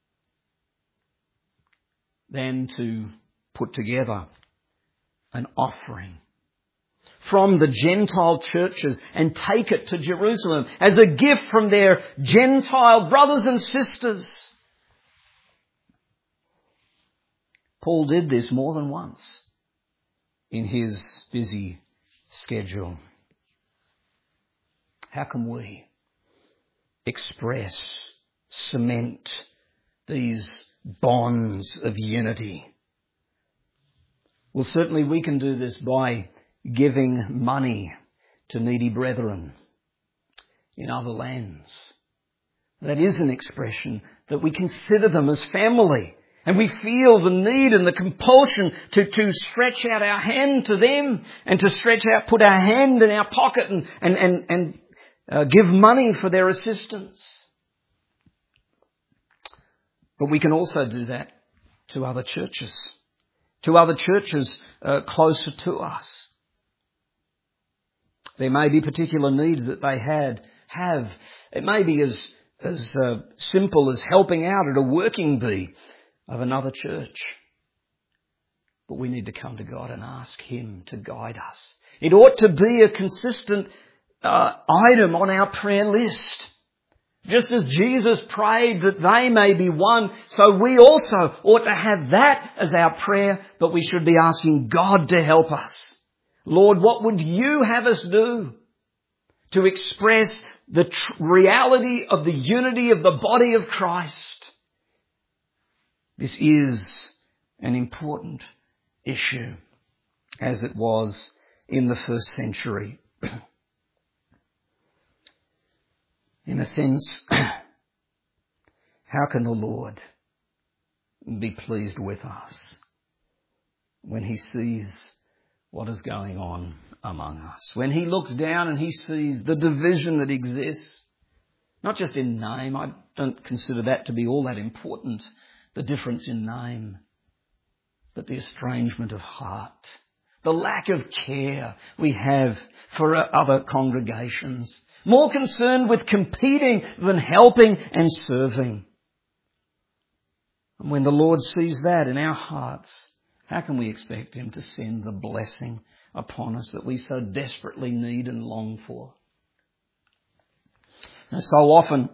than to put together an offering from the Gentile churches and take it to Jerusalem as a gift from their Gentile brothers and sisters. Paul did this more than once in his busy schedule. How can we express, cement these bonds of unity. Well, certainly we can do this by giving money to needy brethren in other lands. That is an expression that we consider them as family, and we feel the need and the compulsion to stretch out our hand to them and to put our hand in our pocket and give money for their assistance. But we can also do that to other churches closer to us. There may be particular needs that they have. It may be as simple as helping out at a working bee of another church. But we need to come to God and ask Him to guide us. It ought to be a consistent item on our prayer list. Just as Jesus prayed that they may be one, so we also ought to have that as our prayer, but we should be asking God to help us. Lord, what would you have us do to express the reality of the unity of the body of Christ? This is an important issue, as it was in the first century. In a sense, how can the Lord be pleased with us when He sees what is going on among us? When He looks down and He sees the division that exists, not just in name, I don't consider that to be all that important, the difference in name, but the estrangement of heart, the lack of care we have for other congregations, more concerned with competing than helping and serving. And when the Lord sees that in our hearts, how can we expect Him to send the blessing upon us that we so desperately need and long for? And so often,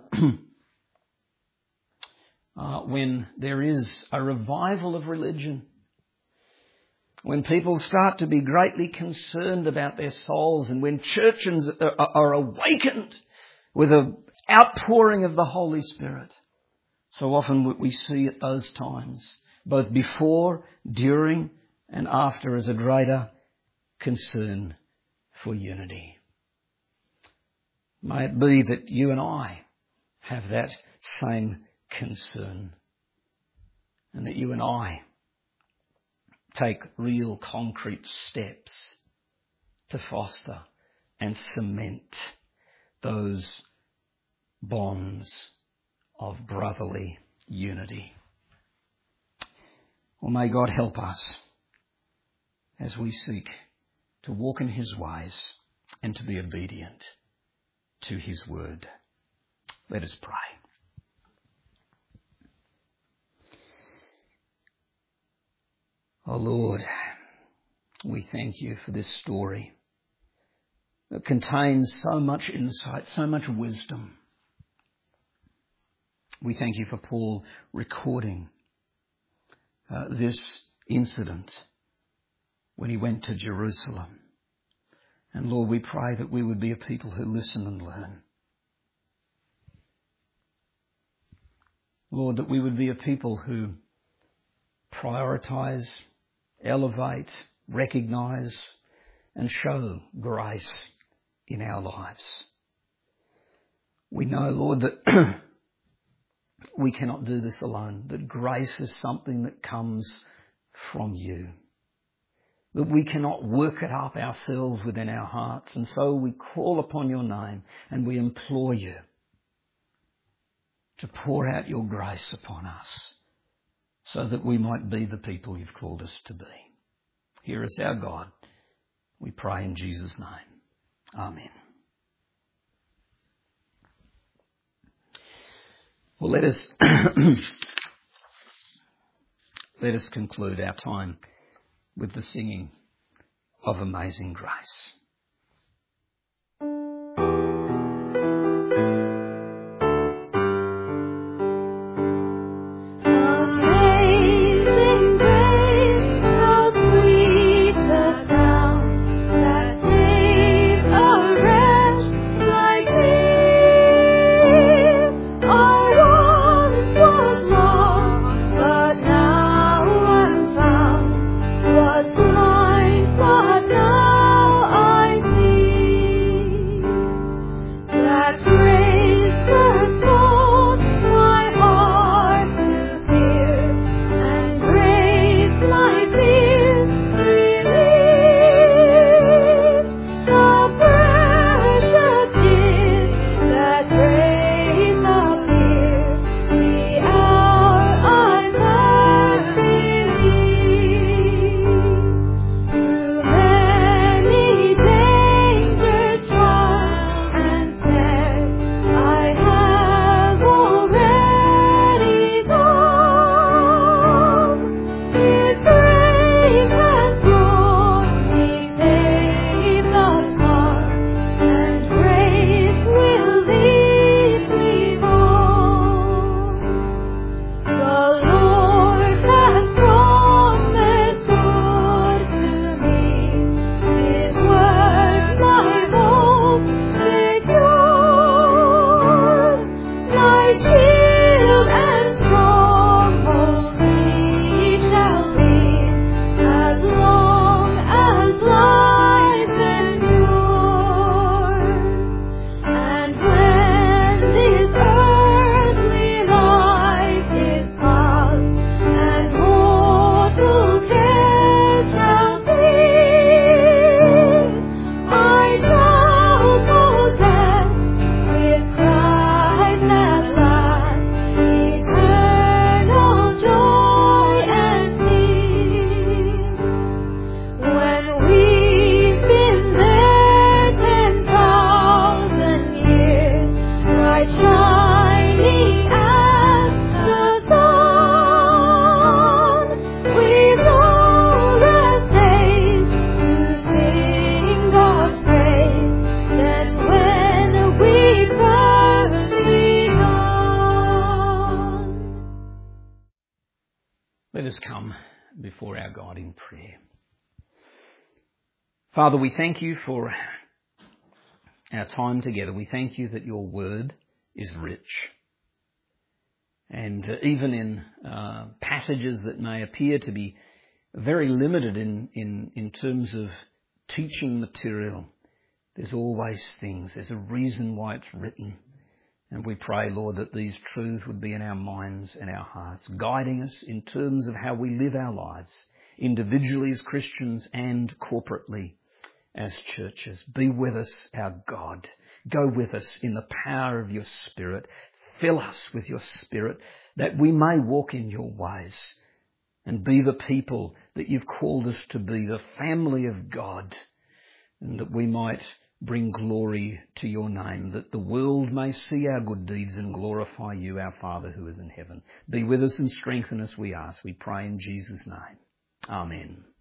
when there is a revival of religion, when people start to be greatly concerned about their souls, and when churches are awakened with an outpouring of the Holy Spirit, so often we see at those times, both before, during and after, as a greater concern for unity. May it be that you and I have that same concern, and that you and I take real concrete steps to foster and cement those bonds of brotherly unity. Well, may God help us as we seek to walk in His ways and to be obedient to His word. Let us pray. Oh Lord, we thank you for this story that contains so much insight, so much wisdom. We thank you for Paul recording this incident when he went to Jerusalem. And Lord, we pray that we would be a people who listen and learn. Lord, that we would be a people who prioritise, elevate, recognise and show grace in our lives. We know, Lord, that we cannot do this alone, that grace is something that comes from you, that we cannot work it up ourselves within our hearts. And so we call upon your name and we implore you to pour out your grace upon us, so that we might be the people you've called us to be. Hear us, our God. We pray in Jesus' name. Amen. Well, let us conclude our time with the singing of Amazing Grace. But Let us come before our God in prayer. Father, we thank you for our time together. We thank you that your word is rich. And even in passages that may appear to be very limited in terms of teaching material, there's always things. There's a reason why it's written. And we pray, Lord, that these truths would be in our minds and our hearts, guiding us in terms of how we live our lives, individually as Christians and corporately as churches. Be with us, our God. Go with us in the power of your Spirit. Fill us with your Spirit that we may walk in your ways and be the people that you've called us to be, the family of God, and that we might bring glory to your name, that the world may see our good deeds and glorify you, our Father who is in heaven. Be with us and strengthen us, we ask. We pray in Jesus' name. Amen.